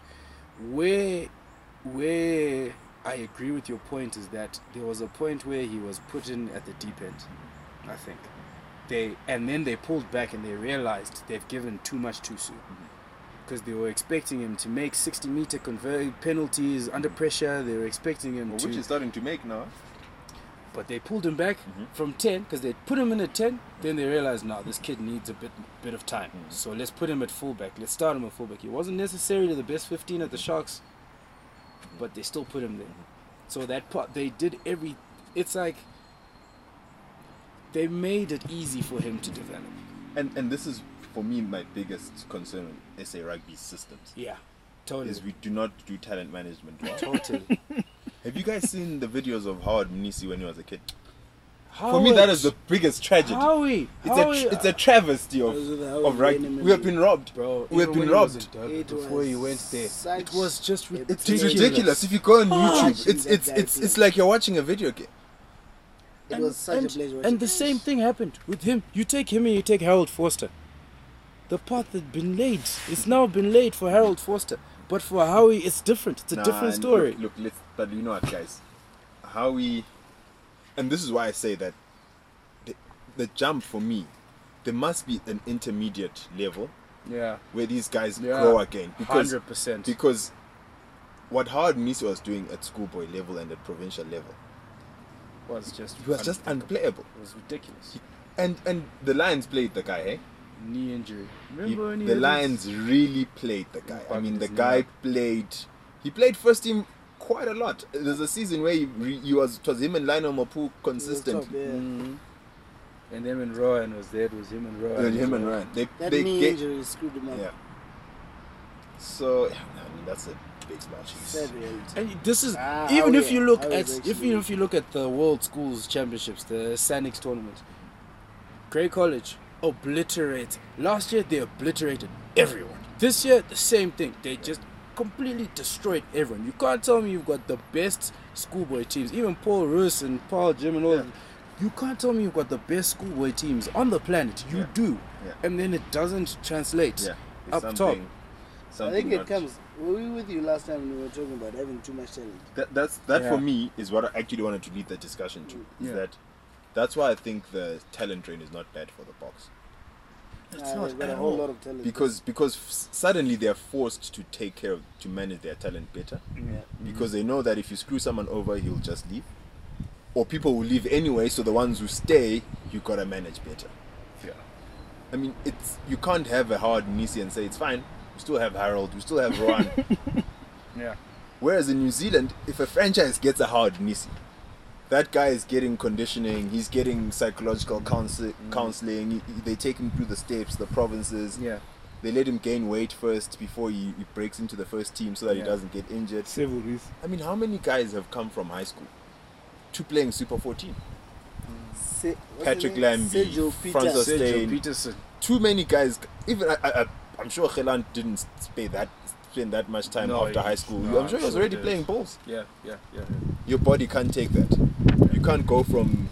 Where I agree with your point is that there was a point where he was put in at the deep end. I think and then they pulled back and they realized they've given too much too soon. Because they were expecting him to make 60-meter penalties under pressure. They were expecting him to, Which is starting to make now. but they pulled him back from 10 because they put him in at 10. Then they realized, now this kid needs a bit of time. So let's put him at fullback. Let's start him at fullback. He wasn't necessarily the best 15 at the Sharks, but they still put him there. So that part, they did it's like they made it easy for him to develop. And this is, for me, my biggest concern with SA Rugby systems. Yeah. Totally. is we do not do talent management well. Totally. Have you guys seen the videos of Howard Mnisi when he was a kid? Howard, For me, that is the biggest tragedy. Howie. It's a travesty of rugby. We have been robbed. Bro, We have even been when he was robbed. in Durban, It before he was went there. such It was just a It's ridiculous. ridiculous. If you go on YouTube, Watching that guy it's play. like you're watching a video game. It was such a pleasure. And the same thing happened with him. You take him and you take Harold Forster. The path had been laid. It's now been laid for Harold Forster. But for Howie, it's different. It's a different and story. Look, but you know what, guys? And this is why I say that the jump for me, there must be an intermediate level Yeah. where these guys Yeah. grow again. 100%. Because what Howard Mnisi was doing at schoolboy level and at provincial level, was just he was just unplayable. It was ridiculous. And the Lions played the guy, eh? Knee injury. He- Remember when he the had Lions really played the guy. I bugged mean, the his knee guy up. he played first team quite a lot. There's a season where it was him and Lionel Mapu consistently. Mhm. And then when Rowan was there, it was him and Rowan. Him and Ryan. That They knee get, injury screwed him up. yeah. So I mean that's a big smash. Sad reality. And this is Ah, even how if he- you look how at he's actually- if you look at the World Schools Championships, the Sanix tournament, Grey College obliterate. Last year they obliterated everyone. This year the same thing. They just completely destroyed everyone. You can't tell me you've got the best schoolboy teams. Even Paul Roos and Paul Jim and all. Yeah. You can't tell me you've got the best schoolboy teams on the planet. You Yeah. do, Yeah. and then it doesn't translate Yeah. up It's top. I think it not- comes. Were we with you last time when we were talking about having too much talent? That Yeah. for me is what I actually wanted to lead the discussion to. Is Yeah. that's why I think the talent drain is not bad for the Boks. They've not got a at whole all. lot of talent. Because suddenly they're forced to to manage their talent better. yeah. Because they know that if you screw someone over, he'll just leave. Or people will leave anyway, so the ones who stay, you gotta manage better. Yeah. I mean, you can't have a Howard Mnisi and say it's fine. We still have Harold, we still have Rowan. Yeah. Whereas in New Zealand, if a franchise gets a Howard Mnisi, that guy is getting conditioning, he's getting psychological counseling, they take him through the steps, the provinces, Yeah. they let him gain weight first before he breaks into the first team so that he Yeah. doesn't get injured. Several reasons. I mean, how many guys have come from high school to playing Super 14? What's Patrick his name? Lambie, Sergio Francois Peters. Steyn. Sergio Peterson. Too many guys. Even I'm sure Gelan didn't spend that much time No, after he- high school. no, I'm sure he was I'm sure already he playing did. balls. Yeah. Your body can't take that. You can't go from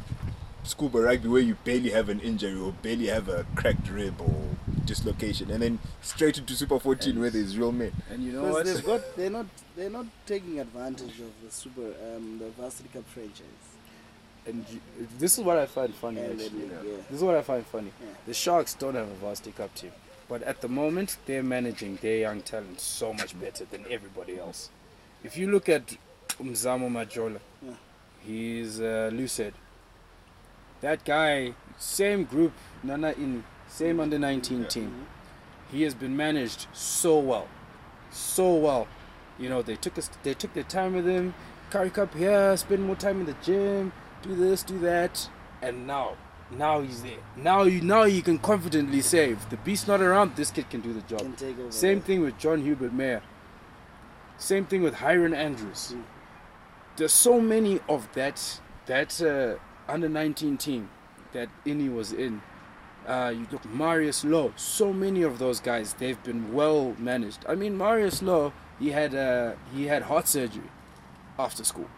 scuba rugby where you barely have an injury or barely have a cracked rib or dislocation, and then straight into Super 14 where there's real men. And you know Because what? they're not taking advantage of the Varsity Cup franchise. And this is what I find funny. And Actually, then, yeah. this is what I find funny. Yeah. The Sharks don't have a Varsity Cup team, but at the moment they're managing their young talent so much better than everybody else. If you look at Mzamo Majola, Yeah. he's Lucid. That guy, same group, Nana in same under 19 Yeah. team. He has been managed so well, so well. You know, they took their time with him. Curry Cup here, spend more time in the gym, do this, do that, and now he's there. Now you can confidently say, if the beast's not around, this kid can do the job. Can take over. Same thing with John Hubert Mayer. Same thing with Hiron Andrews. Mm. There's so many of that under 19 team that Inni was in. You look Marius Lowe. So many of those guys, they've been well managed. I mean, Marius Lowe, he had heart surgery after school.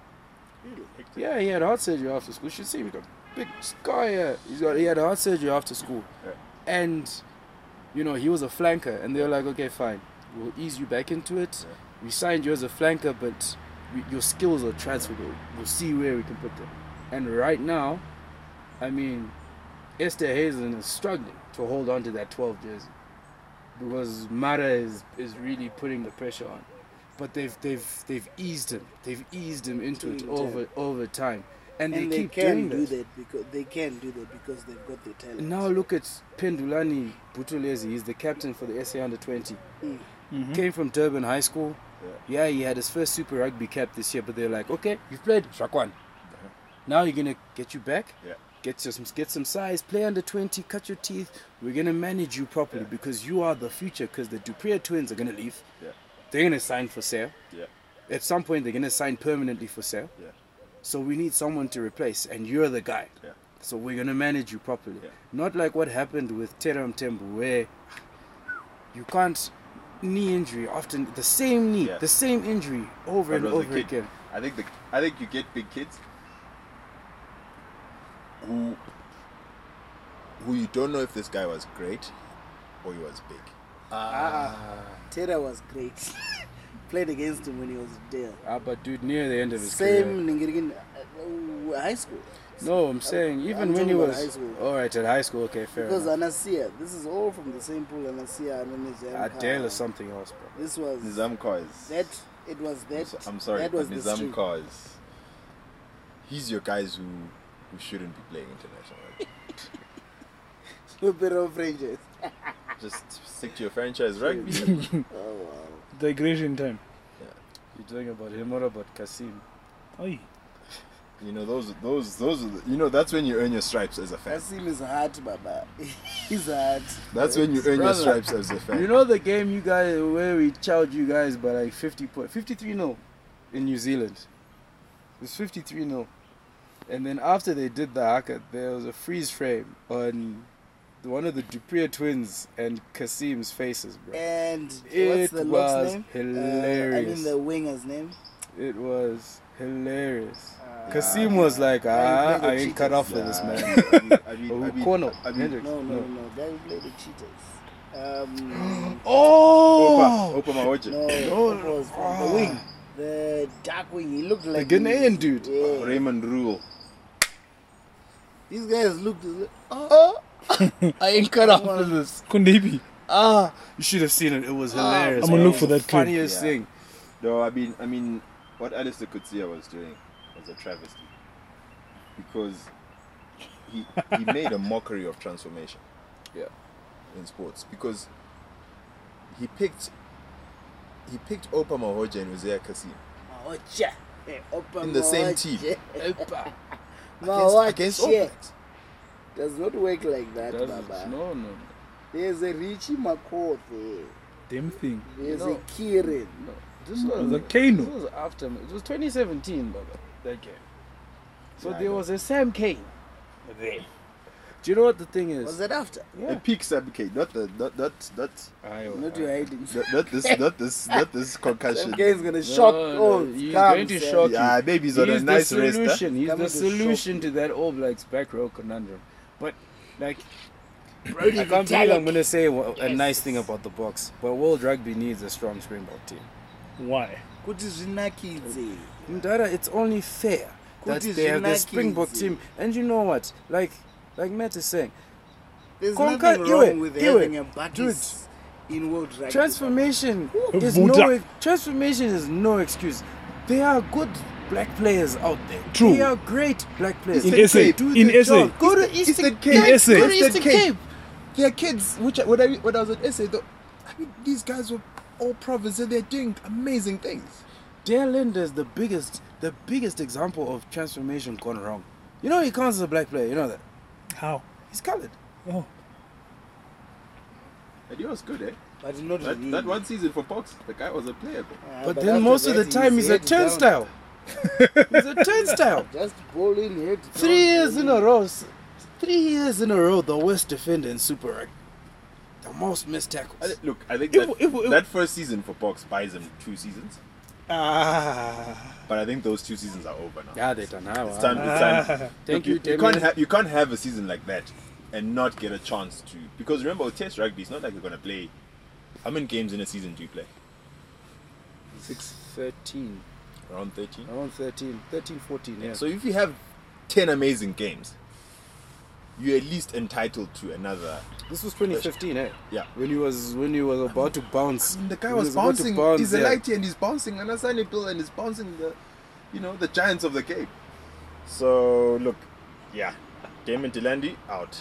Yeah, he had heart surgery after school. You should see, we got a big scar here. He had heart surgery after school, Yeah. and you know he was a flanker, and they were like, okay, fine, we'll ease you back into it. Yeah. We signed you as a flanker, but your skills are transferable. We'll see where we can put them. And right now, I mean, Esther Hazen is struggling to hold on to that 12 jersey because Mara is really putting the pressure on. But they've eased him. They've eased him into it over time, and they keep can doing do that. that because they can do that because they've got the talent. Now look at Pendulani Butulezi. He's the captain for the SA Under 20. Mm. Came from Durban High School. Yeah, he had his first Super Rugby cap this year, but they're like, okay, you've played Shakwan. Now you're gonna get you back. Yeah. get some size, play under 20, cut your teeth. We're gonna manage you properly because you are the future. Because the Dupree twins are gonna leave. Yeah. They're gonna sign for sale. Yeah. At some point, they're gonna sign permanently for sale. Yeah. So we need someone to replace, and you're the guy. Yeah. So we're gonna manage you properly. Yeah. Not like what happened with Teram Tembu, where you can't knee injury often the same knee, Yeah. the same injury over That and was the over kid. again. I think you get big kids who you don't know if this guy was great or he was big. Tera was great. Played against him when he was there. But dude, near the end of his career. Same Ningirigan high school. No, I'm saying even I'm when he talking about was high school. all right at high school. Okay, fair Because enough. Anasia, this is all from the same pool. Anasia and then Adele or something else, bro. This was Nizam Kars. that. It was that. I'm sorry, That but was the Nizam streak. Kars. He's your guys who shouldn't be playing international. Right? A bit of ranges. Just stick to your franchise rugby. Oh wow. Digression time. You're talking about him or about Kasim? Oi. You know those are the, you know that's when you earn your stripes as a fan. Kasim is hard, Baba. He's hard. That's when you earn your Brother, stripes as a fan. You know the game you guys where we chowed you guys by like 53-0 in New Zealand. It was 53-0. And then after they did the haka, there was a freeze frame on one of the Dupree twins and Kasim's faces, bro. And It what's the lock's was name? hilarious. I mean the winger's name. It was hilarious. Uh, Kasim was like, Yeah, he played I the ain't cut Cheetahs. off for this, man. Kono, Hendricks. No. Guy who played the Cheetahs. Oh! Opa Mahoje. No, it was from the wing. The dark wing. He looked The like Ghanaian dude. Yeah. Raymond Rule. These guys looked. I ain't cut off for this. Kundebi. You should have seen it. It was hilarious. I'm gonna man. look for It was that the clip. funniest Yeah. thing. No, I mean, what Alistair Coetzee was doing was a travesty because he made a mockery of transformation. Yeah. In sports because he picked Opa Mahoje and Uzea Kasim Mahoja. Hey, Opa in the same Mahoja. team Mahoja. against All Blacks. Does not work like that, Doesn't- Baba. No. There's a Richie McCaw there. Damn thing. There's No. a Kieran. No. This was The Kano. This was after. It was 2017, Baba. That game. So Yeah, I there know. was a Sam Kane there. Do you know what the thing is? Was that after? A peak Sabicate, not Not you hiding. this concussion. Sam Kane's gonna shock all. He's Come, going to Sam. shock you. Yeah, maybe he's on a He's nice the rest. solution. He's Coming the to shock solution you. to that All Blacks back row conundrum. But like, Brody I can't believe Vitalik. I'm gonna say a Yes. nice thing about the Boks, but World Rugby needs a strong Springbok team. Why? Kuti zvinakidze. Mdara, it's only fair that Kuti they have the zvinakidze. Springbok team. And you know what? Like Matt is saying, There's Conquer- nothing wrong Iwe, with Iwe. having a Bakis in World Rugby. transformation is Buddha. transformation is no excuse. There are good black players out there. True. They are great black players. In They SA. do In the SA. job. Go to Eastern Eastern Cape. Cape. In SA. Go to Eastern Eastern Cape. Cape. There are kids, when I was at SA, I mean, these guys were all province and they're doing amazing things. Dale Linder is the biggest example of transformation gone wrong. You know he counts as a black player. You know that How? he's coloured. Oh. And he was good, eh? But not really. That one season for Box, the guy was a player, bro. But after then most of that, the time he's a head down. turnstile. He's a turnstile. Just bowling head. 3 years in a row. 3 years in a row, the worst defender in Super Rugby. The most missed tackles. Look, I think If- that first season for Box buys him 2 seasons. Ah. But I think those 2 seasons are over now. Yeah, they done now. It's time. Thank Look, you, you can't have a season like that and not get a chance to. Because remember, with Test rugby, it's not like you're gonna play. How many games in a season do you play? 13. Around 13. Around 13, 14, yeah. So if you have 10 amazing games, you're at least entitled to another. This was 2015, eh? Yeah. When he was about to bounce. I mean, the guy When he was about to bouncing. bounce, He's a yeah. lighty and he's bouncing on a sunny bill and he's bouncing the giants of the Cape. So look, yeah, Damon Delandi out.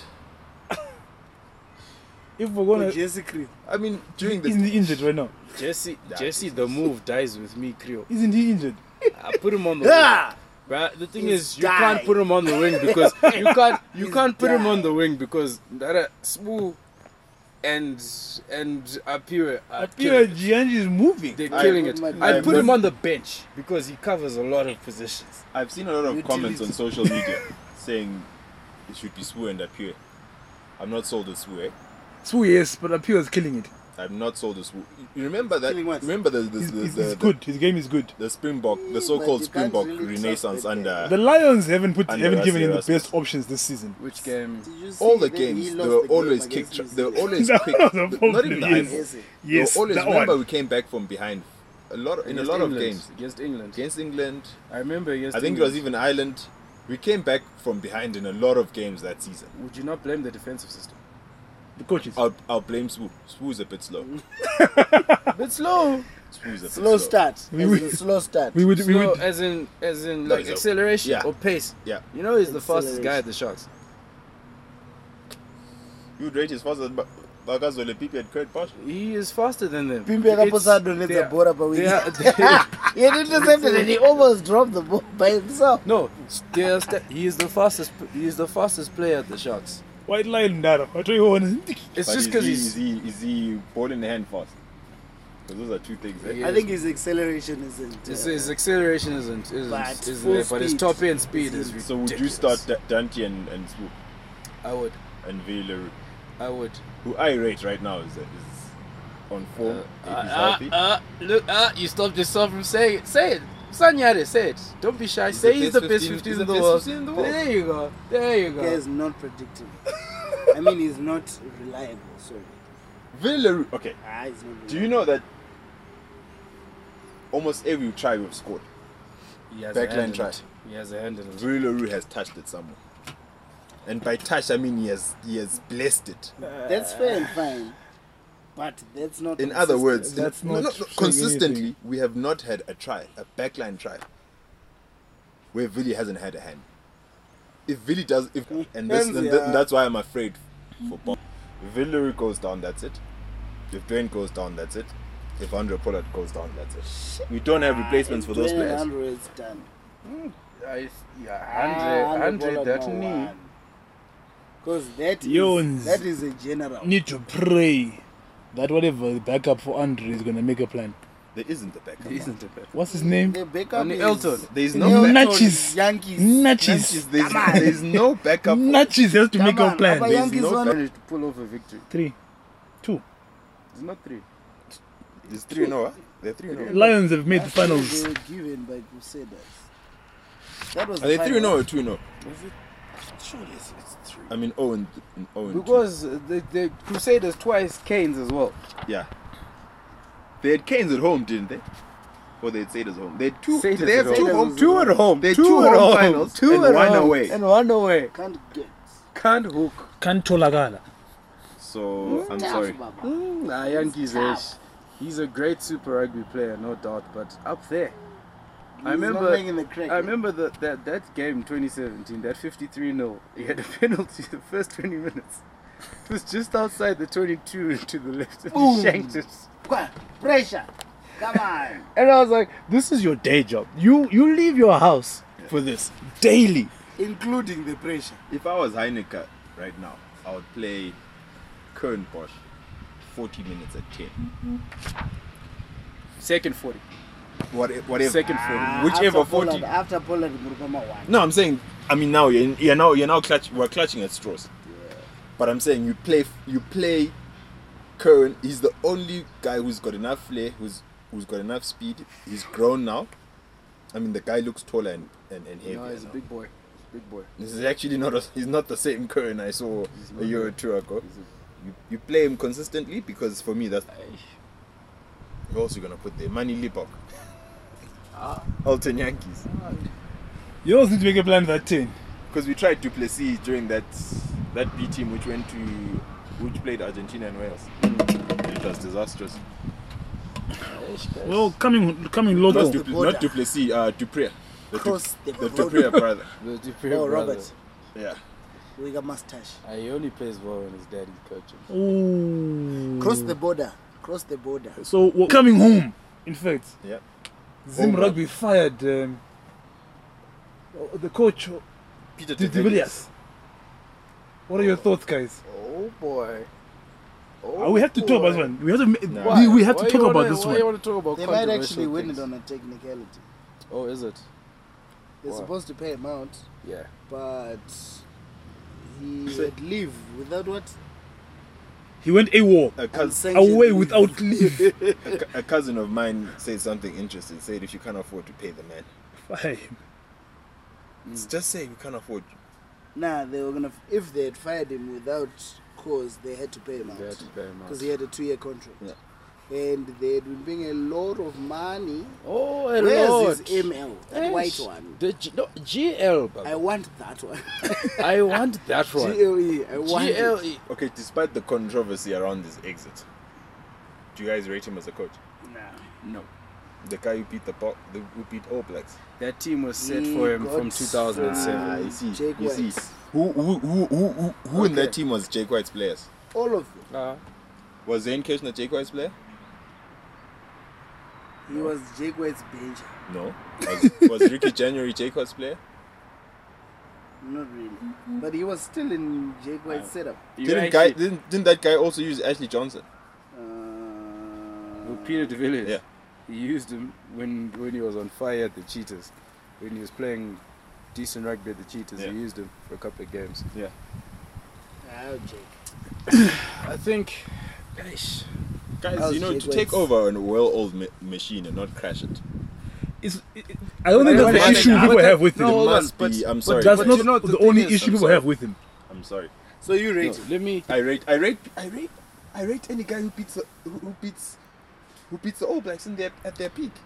If we're gonna, Jesse Cream. I mean, during the isn't he injured right now? Jesse, Yeah, the move dies with me, Creo. Isn't he injured? I put him on the Ah! But the thing He's is, you can't dying. put him on the wing because you can't put him on the wing because that Smoo and Apure are Pure killing it. Gianji is moving. They're I- killing it. I- I'd put him on the bench because he covers a lot of positions. I've seen a lot of comments on social media saying it should be Swu and Apure. I'm not sold on Swu, eh? Swu, yes, but Pure is killing it. I'm not sold on Swu. You remember that? Killing what? Remember He's good. His game is good. the Springbok, the But so-called you can't Springbok really renaissance trust that under The Lions haven't Under given him the Rasmus. best options this season. Which game? Did you see all the that he games. They lost were the game always against kicked. New They were Zealand? always That quick. was a Not even problem, the yes. Ivor. Yes, Yes, They were always that remember one. we came back from behind in a lot Against of England. games Against England. against England. I remember against I think it England. was even Ireland. We came back from behind in a lot of games that season. Would you not blame the defensive system? The coaches. I'll blame Swu. Swu's a bit slow. A bit slow. Swu's a bit Slow start. We As would- in slow start. We would. Slow as in No, like so- acceleration yeah. or pace. Yeah. You know he's the fastest guy Acceleration. at the Sharks. You'd rate as fast as Bagazole Pipi and Kurt Bosch. He is faster than them. Pimpe akaposado they the are- ball but we they are- he had intercepted and he almost dropped the ball by himself. No, he is the fastest. He is the fastest player at the Sharks. White Lion Dara. I tell you one. It's But just because he's. is he ball in the hand fast? Because those are two things. Eh? Yeah. I think his acceleration isn't. His acceleration isn't But isn't full there, but his speed top end speed is is ridiculous. So would you start Dante and Swu I would. and Villeroy? I would. Who I rate right now is on form. if he's healthy. Look, you stopped yourself from saying it. Say it. Sanyade, say it. Don't be shy. Say he's the best 15 in the world. There you go. There you Guy go. is not predictable. I mean, he's not reliable. Sorry. Villeroy. Okay. He's not reliable. Do you know that almost every try we've scored, He has Backline a hand in try. it. He has a hand in it. Villeroy has touched it somewhere. And by touch, I mean he has blessed it. That's fair and fine. But that's not. In other words, consistent. That's not saying consistently, anything. we have not had a try, a backline try, where Villy hasn't had a hand. If Villy does, and that's why I'm afraid for Bob. If Villeroy goes down, that's it. If Dwayne goes down, that's it. If Andre Pollard goes down, that's it. We don't have replacements for those players. Andre is done. Andre, that knee. Because Jones. that is a general. Need to pray that whatever the backup for Andre is gonna make a plan. There isn't a backup. Isn't it? What's his name? The backup Only is Elton. There's No, no back- Natchez. Yankees. Natchez. There's no backup. Natchez has to Come make a on, plan. Papa There's Yankees no won. Managed to pull off a victory. 3, 2. It's not 3. There's 3-0. They're 3-0. Lions have made the Actually, finals. They were given by Crusaders. That was Are they the 3-0 final. or 2-0? Surely it's 3. I mean, 0-2. Because the Crusaders twice Canes as well. Yeah. They had Canes at home, didn't they? Or they had Satyrs at home. They had two. Satyrs They have at two home. home. Two at home. They had Two two at home home. finals Two and at one home. away. And one away. Can't get. Can't hook. Kantolagala. So I'm Tough, sorry. Baba. Nah, Yankees tough. Ash. He's a great Super Rugby player, no doubt. But up there, He's I remember. not making the crack. I remember that game 2017, that 53-0. He had a penalty the first 20 minutes. It was just outside the 22 to the left, and Boom. he shanked it. Pressure. Come on. And I was like, this is your day job. You leave your house for this daily. Including the pressure. If I was Heineke right now, I would play Kern Bosch 40 minutes at 10. Second 40. Whatever. Second 40. Whichever after 40. Pollard, after Pollard, Murukama won. No, I'm saying. I mean, now you're now we're clutching at straws. But I'm saying you play Kern. He's the only guy who's got enough flair, who's got enough speed. He's grown now. I mean, the guy looks taller and heavier. No, he's a now. big boy. Big boy. This is actually he's not the same Kern I saw He's a not year or good. two ago. You play him consistently because for me that's. You're also gonna put the Manny Lipok. Alton Yankees. You also need to make a plan for that 10. Because we tried Duplessis during that B team which played Argentina and Wales. It was disastrous. Well, coming local. the border. Not Duplessis, Dupre. Cross the The border. Dupre brother. The Dupree Oh, brother. Robert. Yeah. We got mustache. He only plays well when his daddy's coaching. Ooh. Cross the border. Cross the border. So, coming home, in fact, Yeah. Zim Oh, Rugby fired the coach, Peter De de Villiers. Villiers. What are your thoughts, guys? Oh boy. We have to talk about this one. We have to. Nah. We have to talk about this Why one. you want to talk about They might actually controversial win things? it on a technicality. Oh, is it? They're Wow. supposed to pay him out, Yeah. but he So- would leave without what? He went AWOL. A cousin, Unsanctioned Away leave. without leave. a cousin of mine said something interesting. Said if you can't afford to pay the man, Fire him. just say we can't afford. Nah, they were gonna. If they had fired him without cause, they had to pay him They had out to pay him out. because he had a 2-year contract. Yeah. And they had been paying a lot of money. Oh, a Where's lot. his ML? That white one. The GL, I Baba. want that one. I want that one. GLE. I want it. GLE. Okay, despite the controversy around this exit, do you guys rate him as a coach? Nah. No. The guy who beat who beat All Blacks. That team was set He for him got from 2007. Ah, you see, Jake you see, White. who in Okay. that team was Jake White's players? All of them. Was Zane Kirshner Jake White's player? He was Jake White's bench. No. Was Ricky January Jake White's player? Not really. But he was still in Jake White's setup. Didn't that guy also use Ashley Johnson? Peter de Villiers. Yeah. He used him when he was on fire at the Cheetahs. When he was playing decent rugby at the Cheetahs, Yeah. he used him for a couple of games. Yeah. Oh, Jake. I think, guys, Guys, How's you know, Jake to take White's- over a well-oiled machine and not crash it. I don't think that's the issue people have with No, him. hold on, must be. but- I'm sorry. That's but not you know, the the only thing is- issue I'm people sorry. have with him. I'm sorry. So you rate him? let me. I rate any guy who beats the All Blacks at their peak.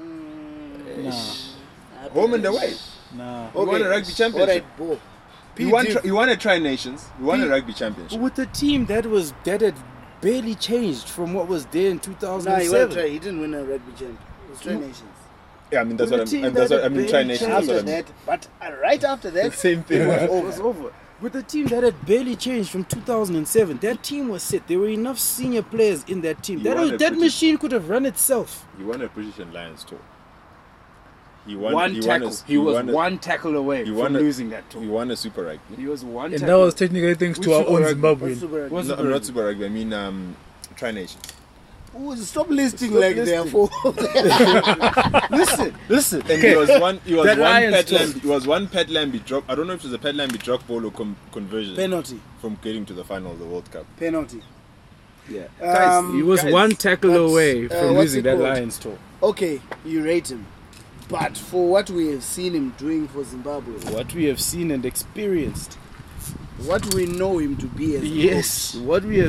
Home and away. Nah. He won a rugby championship. Alright, Bo. He won a Tri-Nations. He won a rugby championship. With the team that had barely changed from what was there in No, he 2007. He didn't win a rugby champ. It was Tri-Nations. Yeah, I mean that's With what the team I'm. That's that what I mean. had Tri-Nations. That's After what I mean. that, but right after The that, same thing. it It was was over. over. With a team that had barely changed from 2007, that team was set. There were enough senior players in that team. You wanna That put it- machine could have run itself. He won a British and Lions tour. He One tackle. He was one tackle away he from won a- losing that He tour. won a Super Rugby. He was one And tackle. that was technically thanks Which to our Super own Rugby? Zimbabwean. Super Was No, Super not Rugby. Super Rugby. I mean Tri-Nations. Ooh, stop listing Stop like they are listing. full. Listen. And he was one. He was That one Lions Pat tour. Lambie. He was one Pat Lambie drop. I don't know if it was a Pat Lambie drop ball or conversion Penalty. from getting to the final of the World Cup. Penalty. Yeah. He was Guys, one tackle but, away from what's losing it that called? Lions tour. Okay, you rate him. But for what we have seen him doing for Zimbabwe, What we have seen and experienced. what we know him to be as a Yes, what we have.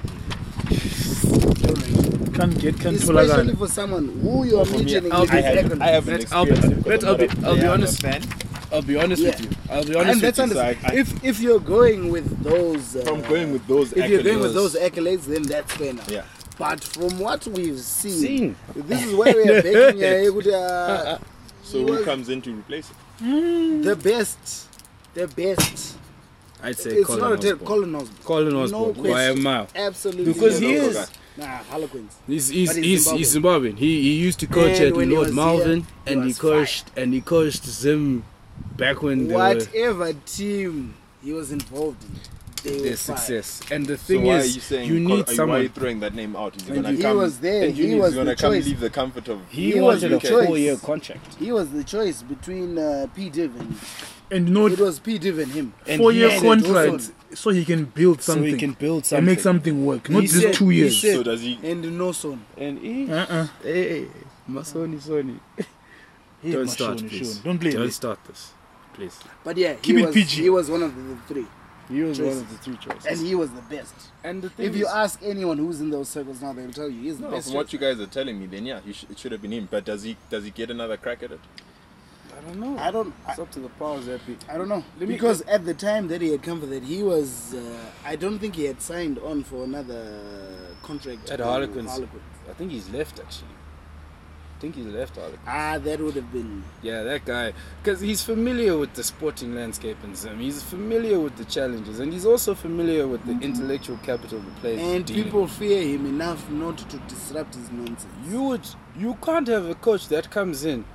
Can't coach, pull a especially gun. for someone who you are For me, mentioning I with his haven't accolades. experienced it because I'll be I'm not a player, I'm a honest. fan. I'll be honest Yeah. with you. I'll be And honest that's with you. So understandable. If you're going with those, If I'm going with those if you're going with accolades- those accolades, then that's fair enough. Yeah. But from what we've seen, Seen. this is why we are begging So he who was- comes in to replace it? the best. I'd say It's Colin not a Osborne. Colin Osborne. Colin No Osborne by a question. mile. Absolutely. Because he no. is. Nah, Harlequins. He's But he's Zimbabwean. He used to coach And at when he Lord was Malvern here, he and he was coached Zim back when they were Whatever team he was involved in, they were their fine. success. And the So thing why are is, you saying you need why are you someone. throwing that name out? Is he And gonna he come? was there. and you He need- was he's gonna the come choice. leave the comfort of. He was wanted the a choice. 4-year contract. He was the choice between P. Div and And you know, it was P. Div and him. And 4-year he said contract also- so he can build So something he can build and something. make something work. Not He just said- 2 he years. said- So does he? And no son. And he, Uh-uh. hey, Masoni, Sony. Hey, Don't Mashoni, start, Shoni. please. Don't blame Don't me. start this, please. But yeah, Keep he it was, PG. he was one of the three. He was Choices. one of the 3 choices. And he was the best. And the thing If you is, ask anyone who's in those circles now, they'll tell you he's the No, best. from what choice. you guys are telling me, then yeah, it should have been him. But does he get another crack at it? I don't know. I don't. It's up to the powers that be. I don't know. Let me- Because at the time that he had come for that, he was. I don't think he had signed on for another contract At to Harlequins. Harlequins. I think he's left actually. I think he's left Harlequins. Ah, that would have been. Yeah, that guy. Because he's familiar with the sporting landscape in Zim. He's familiar with the challenges. And he's also familiar with the intellectual capital the players And dealing people fear him enough not to disrupt his nonsense. You can't have a coach that comes in,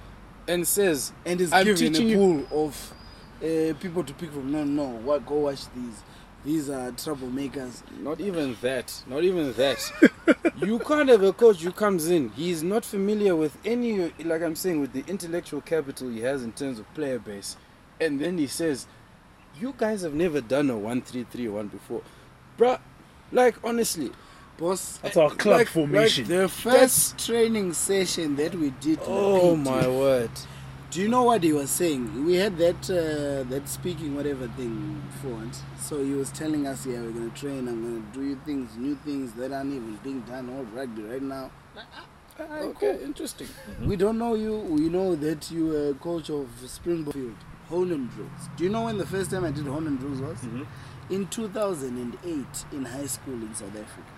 and says, And is I'm given teaching a you. pool of people to pick from. No, what? Go watch these. These are troublemakers. Not even that. Not even that. You can't have a coach who comes in. He's not familiar with any, like I'm saying, with the intellectual capital he has in terms of player base. And then he says, you guys have never done a 1-3-3-1 before. Bruh, like, honestly. Boss, That's our club Like- formation. the first training session that we did. Oh PT, my word. Do you know what he was saying? We had that speaking whatever thing before. So he was telling us, yeah, we're going to train. I'm going to do you things, new things that aren't even being done all rugby right now. Okay, interesting. We don't know you. We know that you were coach of Springbok Field. Honan drills. Do you know when the first time I did Honan drills was? In 2008 in high school in South Africa.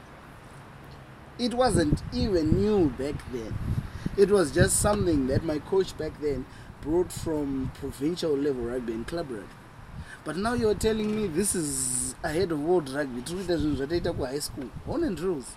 It wasn't even new back then. It was just something that my coach back then brought from provincial level rugby and club rugby. But now you're telling me this is ahead of world rugby. High school. Honan drills.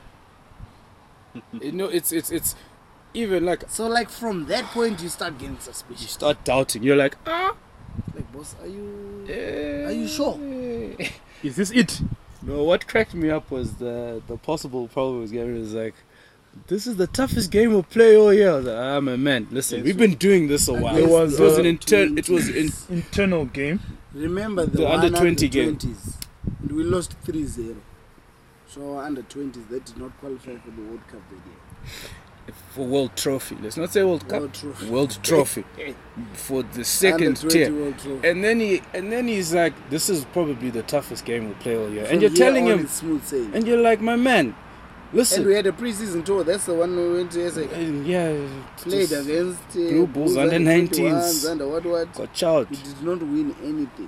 You know, it's even like, So like from that point you start getting you suspicious. start doubting. You're like, ah. Like, boss, are you sure? Is this it? No, what cracked me up was the possible problem was getting was like, this is the toughest game we'll play all year. I was like, ah, my man, listen, Yes, we've been doing this a while. It was, it was in Internal game. Remember The under 20 game. 20s, and we lost 3-0. So under 20s that did not qualify for the World Cup that year. for World Trophy. Let's not say World Cup. World Trophy. World Trophy for the Under second 20 tier. World Trophy. And then he's like, this is probably the toughest game we'll play all year. From And you're here telling on, him, it's smooth sailing. and you're like, my man, listen. And we had a preseason tour. That's the one we went to yesterday. And yeah, Played just against Blue Bulls under 19s. 21s, under what. got out. We did not win anything.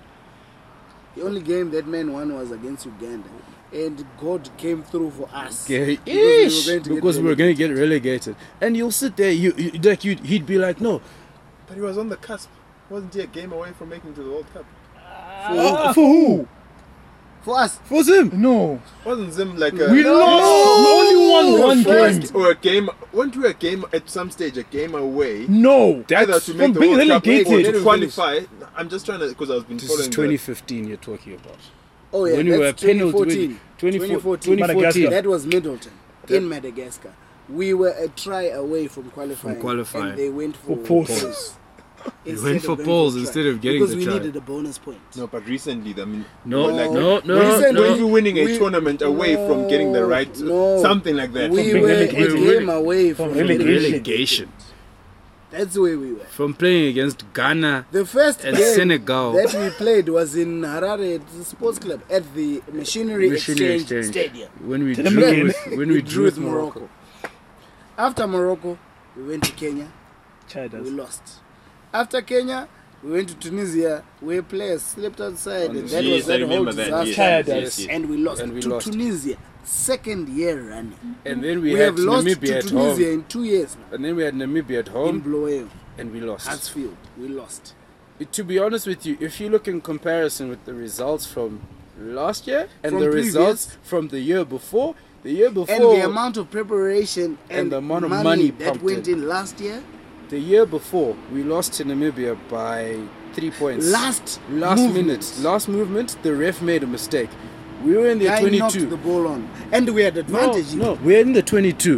The only game that man won was against Uganda. And God came through for us. Okay. Because We were going to get relegated. And you'll sit there, he'd be like, no. But he was on the cusp. Wasn't he a game away from making it to the World Cup? For who? For us. For him. No. Wasn't Zim like a... We lost. We only won one First, game. or a game... Weren't we a game at some stage, a game away? No. Either to make from the being World Cup or relegated. to qualify. I'm just trying to... Because I've been This following is 2015 you're talking about. Oh yeah, When we that's were penalty- 2014. 2014. Madagascar. That was Middleton in Madagascar. We were a try away from qualifying. From qualifying. And they went for poles. poles. They Instead went of for going poles try. instead of getting because the we try. needed a bonus point. No, but recently, I mean... No, like, no. Weren't we winning a We- tournament away from getting the right... No. Something like that. We being were a relegated. game away from From relegation. Relegation. That's where we were. From playing against Ghana The first and game Senegal. that we played was in Harare at the sports club at the Machinery Exchange Stadium. When we Tell them drew again. with, We drew with Morocco. After Morocco, we went to Kenya. Chad We does. lost. After Kenya, we went to Tunisia where players slept outside, and that Yes, was that I whole remember that. disaster. Yes, Chad yes, does. yes. And we lost And we to lost. Tunisia, second year running. And then we, We had have lost Namibia to at Tunisia home. in 2 years. And then we had Namibia at In home Bloem, and we lost. Hartsfield, we lost. To be honest with you, if you look in comparison with the results from last year and From the previous. results from the year before, And the amount of preparation and the amount of money that pumped went in. in last year. the year before, we lost to Namibia by 3 points. Last Last movement, the ref made a mistake. We were in the Guy 22. knocked the ball on, and we had advantage. No, we're in the 22.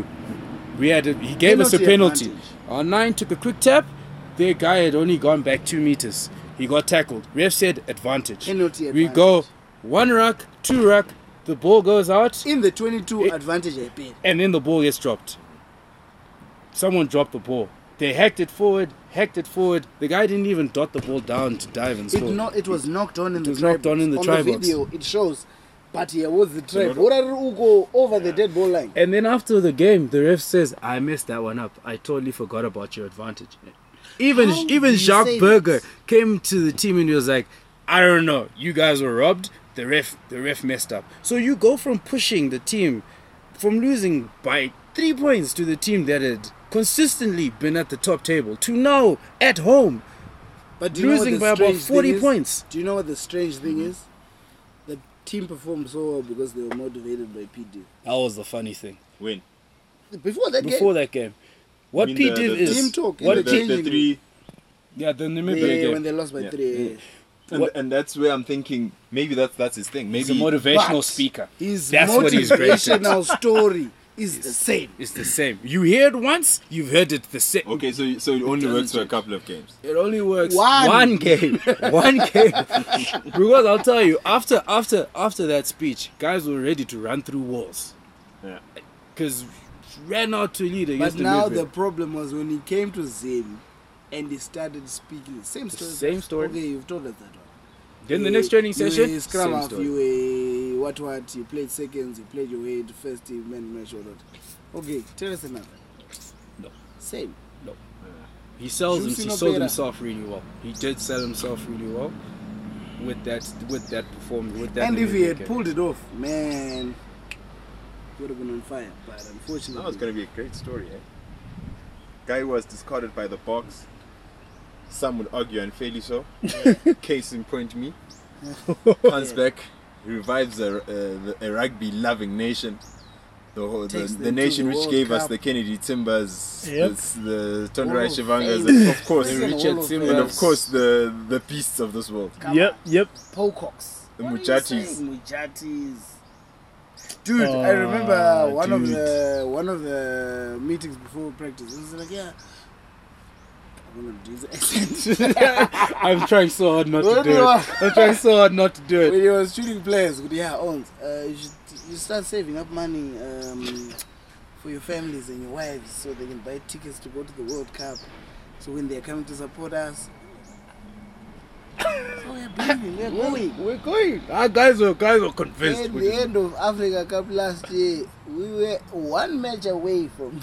He gave us a penalty. Advantage. Our 9 took a quick tap. Their guy had only gone back 2 meters. He got tackled. Ref said advantage. Penalty We advantage. go 1 ruck, 2 ruck. The ball goes out, In the 22 It- advantage, I paid. and then the ball gets dropped. Someone dropped the ball. They hacked it forward. The guy didn't even dot the ball down to dive and score. It was knocked on in the was try knocked on box. in the on try the box. video, it shows. But here was the try. Go over the dead ball line. And then after the game, the ref says, I messed that one up. I totally forgot about your advantage. Even How do you Jacques say Berger this? came to the team and he was like, I don't know, you guys were robbed. The ref messed up. So you go from pushing the team, from losing by 3 points to the team that had consistently been at the top table, to now at home But do you know what losing the by about strange 40 thing is? points. Do you know what the strange thing is? The team performed so well because they were motivated by PD. That was the funny thing. Win. Before that Before game, that game, What I mean, P the- Div the- is Team talk. What in the, the the changing three, yeah, the room. Namibia Yeah, game. when they lost by Yeah. 3. and that's where I'm thinking maybe that's his thing. He's a Maybe motivational But- speaker. His That's what he's great at. motivational story is the same. It's the same. You hear it once, you've heard it the same. okay. So it only works for a couple of games. It only works One. one game. One game. Because I'll tell you, after that speech, guys were ready to run through walls. Yeah. Because ran out to lead But against now Namibia. the problem was when he came to Zim and he started speaking. Same story. Same story. Okay, you've told us that one. Then the next training You session, were scrum same off, story. you were what, you played seconds, you played your weight, first team, man, match, all that. Okay, tell us another. No. Same. He sells Juicy he no sold better. himself really well. He did sell himself really well with that performance. With that And if he Namibia had game. pulled it off, man, he would have been on fire. But unfortunately, That was gonna be a great story, eh? Guy was discarded by the box. Some would argue unfairly so. Case in point, me. Comes back, revives a rugby-loving nation. Takes The them nation to the which World gave us Cup. the Kennedy Timbers, Yep. the Tonrai Hall of Shivangas, Fame. and of course, Freaking Richard Hall of Simbas. and Fame. of course the beasts of this world. Come Yep, on. yep. Pocox. The What are you Mujatis. saying, Mujatis. Dude, I remember one of the meetings before practice. It was like, yeah, I'm gonna do the accent. I'm trying so hard not to What do do I- it. I'm trying so hard not to do it. When he was shooting players with owns, you start saving up money for your families and your wives so they can buy tickets to go to the World Cup. So when they're coming to support us, so we're believing, we're going. We're going. Our guys were convinced. At the end of Africa Cup last year, we were one match away from.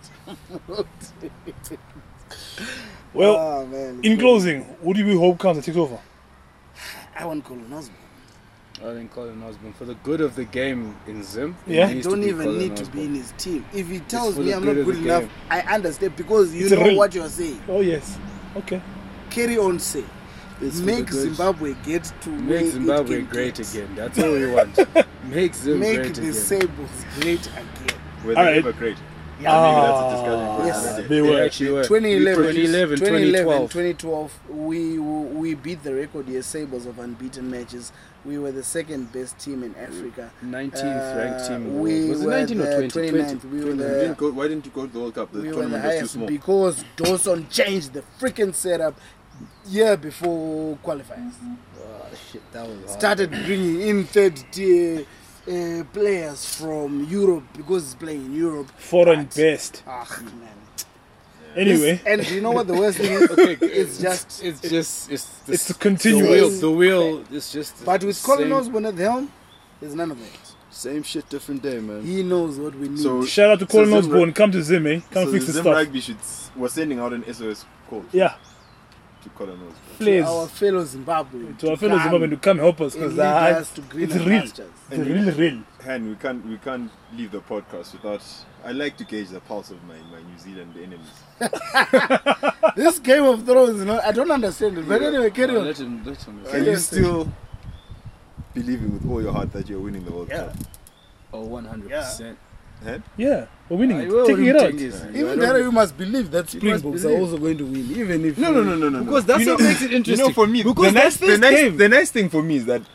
Well, Oh, man. in closing, what do you hope comes and takes over? I want Colin Osborne. I think Colin Osborne, for the good of the game in Zim. it Yeah. I needs to don't be even Colin need to be Osborne. in his team. If he tells for me the I'm good not of good the enough, game. I understand because you It's a know real- what you're saying. Oh, yes. Okay. Carry on, say. It's for Make the good. Zimbabwe get to where Make Zimbabwe it can great get. again. That's all we want. Make Zim Make great the again. Sables great again. Were All they right. ever great? Yeah. Maybe that's a discussion for Yes. another day. They They were. actually were. 2011, 2012. 2012, we beat the record year Sabres of unbeaten matches. We were the second best team in Africa. 19th ranked team. in the we world. Was it were 19 or the 20? 29th. We were the Why didn't you go to the World Cup? The we were the tournament was too highest small. because Dawson changed the freaking setup year before qualifiers. Oh, shit, that was hard. Started bringing in third tier players from Europe because he's playing in Europe. Foreign But- best. Ah, man. Anyway, And you know what the worst thing is? Okay, It's just. it's just it's the continuous. wheel is just But with same, Colin Osborne at the helm, there's none of that. same shit, different day, man. He knows what we need. So- Shout out to Colin Zim Osborne. Come to Zim, eh? Come So fix the Zim stuff. Rugby was sending out an SOS call Yeah, to Colin Osborne. to please. our fellow Zimbabwe. To our fellow Zimbabwean to come help us and because lead us to it's greener real. pastures. It's real. Han, we can't leave the podcast without. I like to gauge the pulse of my New Zealand enemies. This Game of Thrones, you know, I don't understand it. But anyway, carry No, on. let him. Are you still believing with all your heart that you're winning the World Yeah. Cup? Oh, 100%. Han? Yeah, we're winning I it. will Taking it win out. things. Even there, you must believe that Springboks are believe. also going to win, even if No. Because that's what makes it You interesting. know, for me, because that's this game. the nice thing for me is that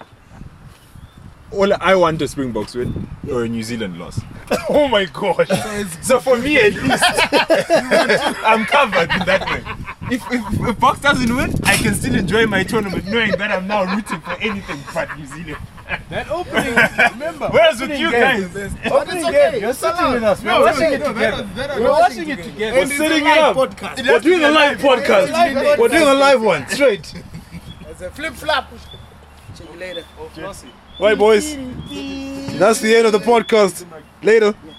all I want a Springboks win or a New Zealand loss. Oh my gosh. So for me, at least, I'm covered in that way. If Box doesn't win, I can still enjoy my tournament knowing that I'm now rooting for anything but New Zealand. That opening, remember. Whereas with you guys, But it's okay. You're sitting with us. No, We're watching no, it no, together. that- We're watching it together. We're setting it up. We're doing a live podcast. We're doing a live one. Straight. It's a flip flop. Check you later. Right, boys. That's the end of the podcast. Later.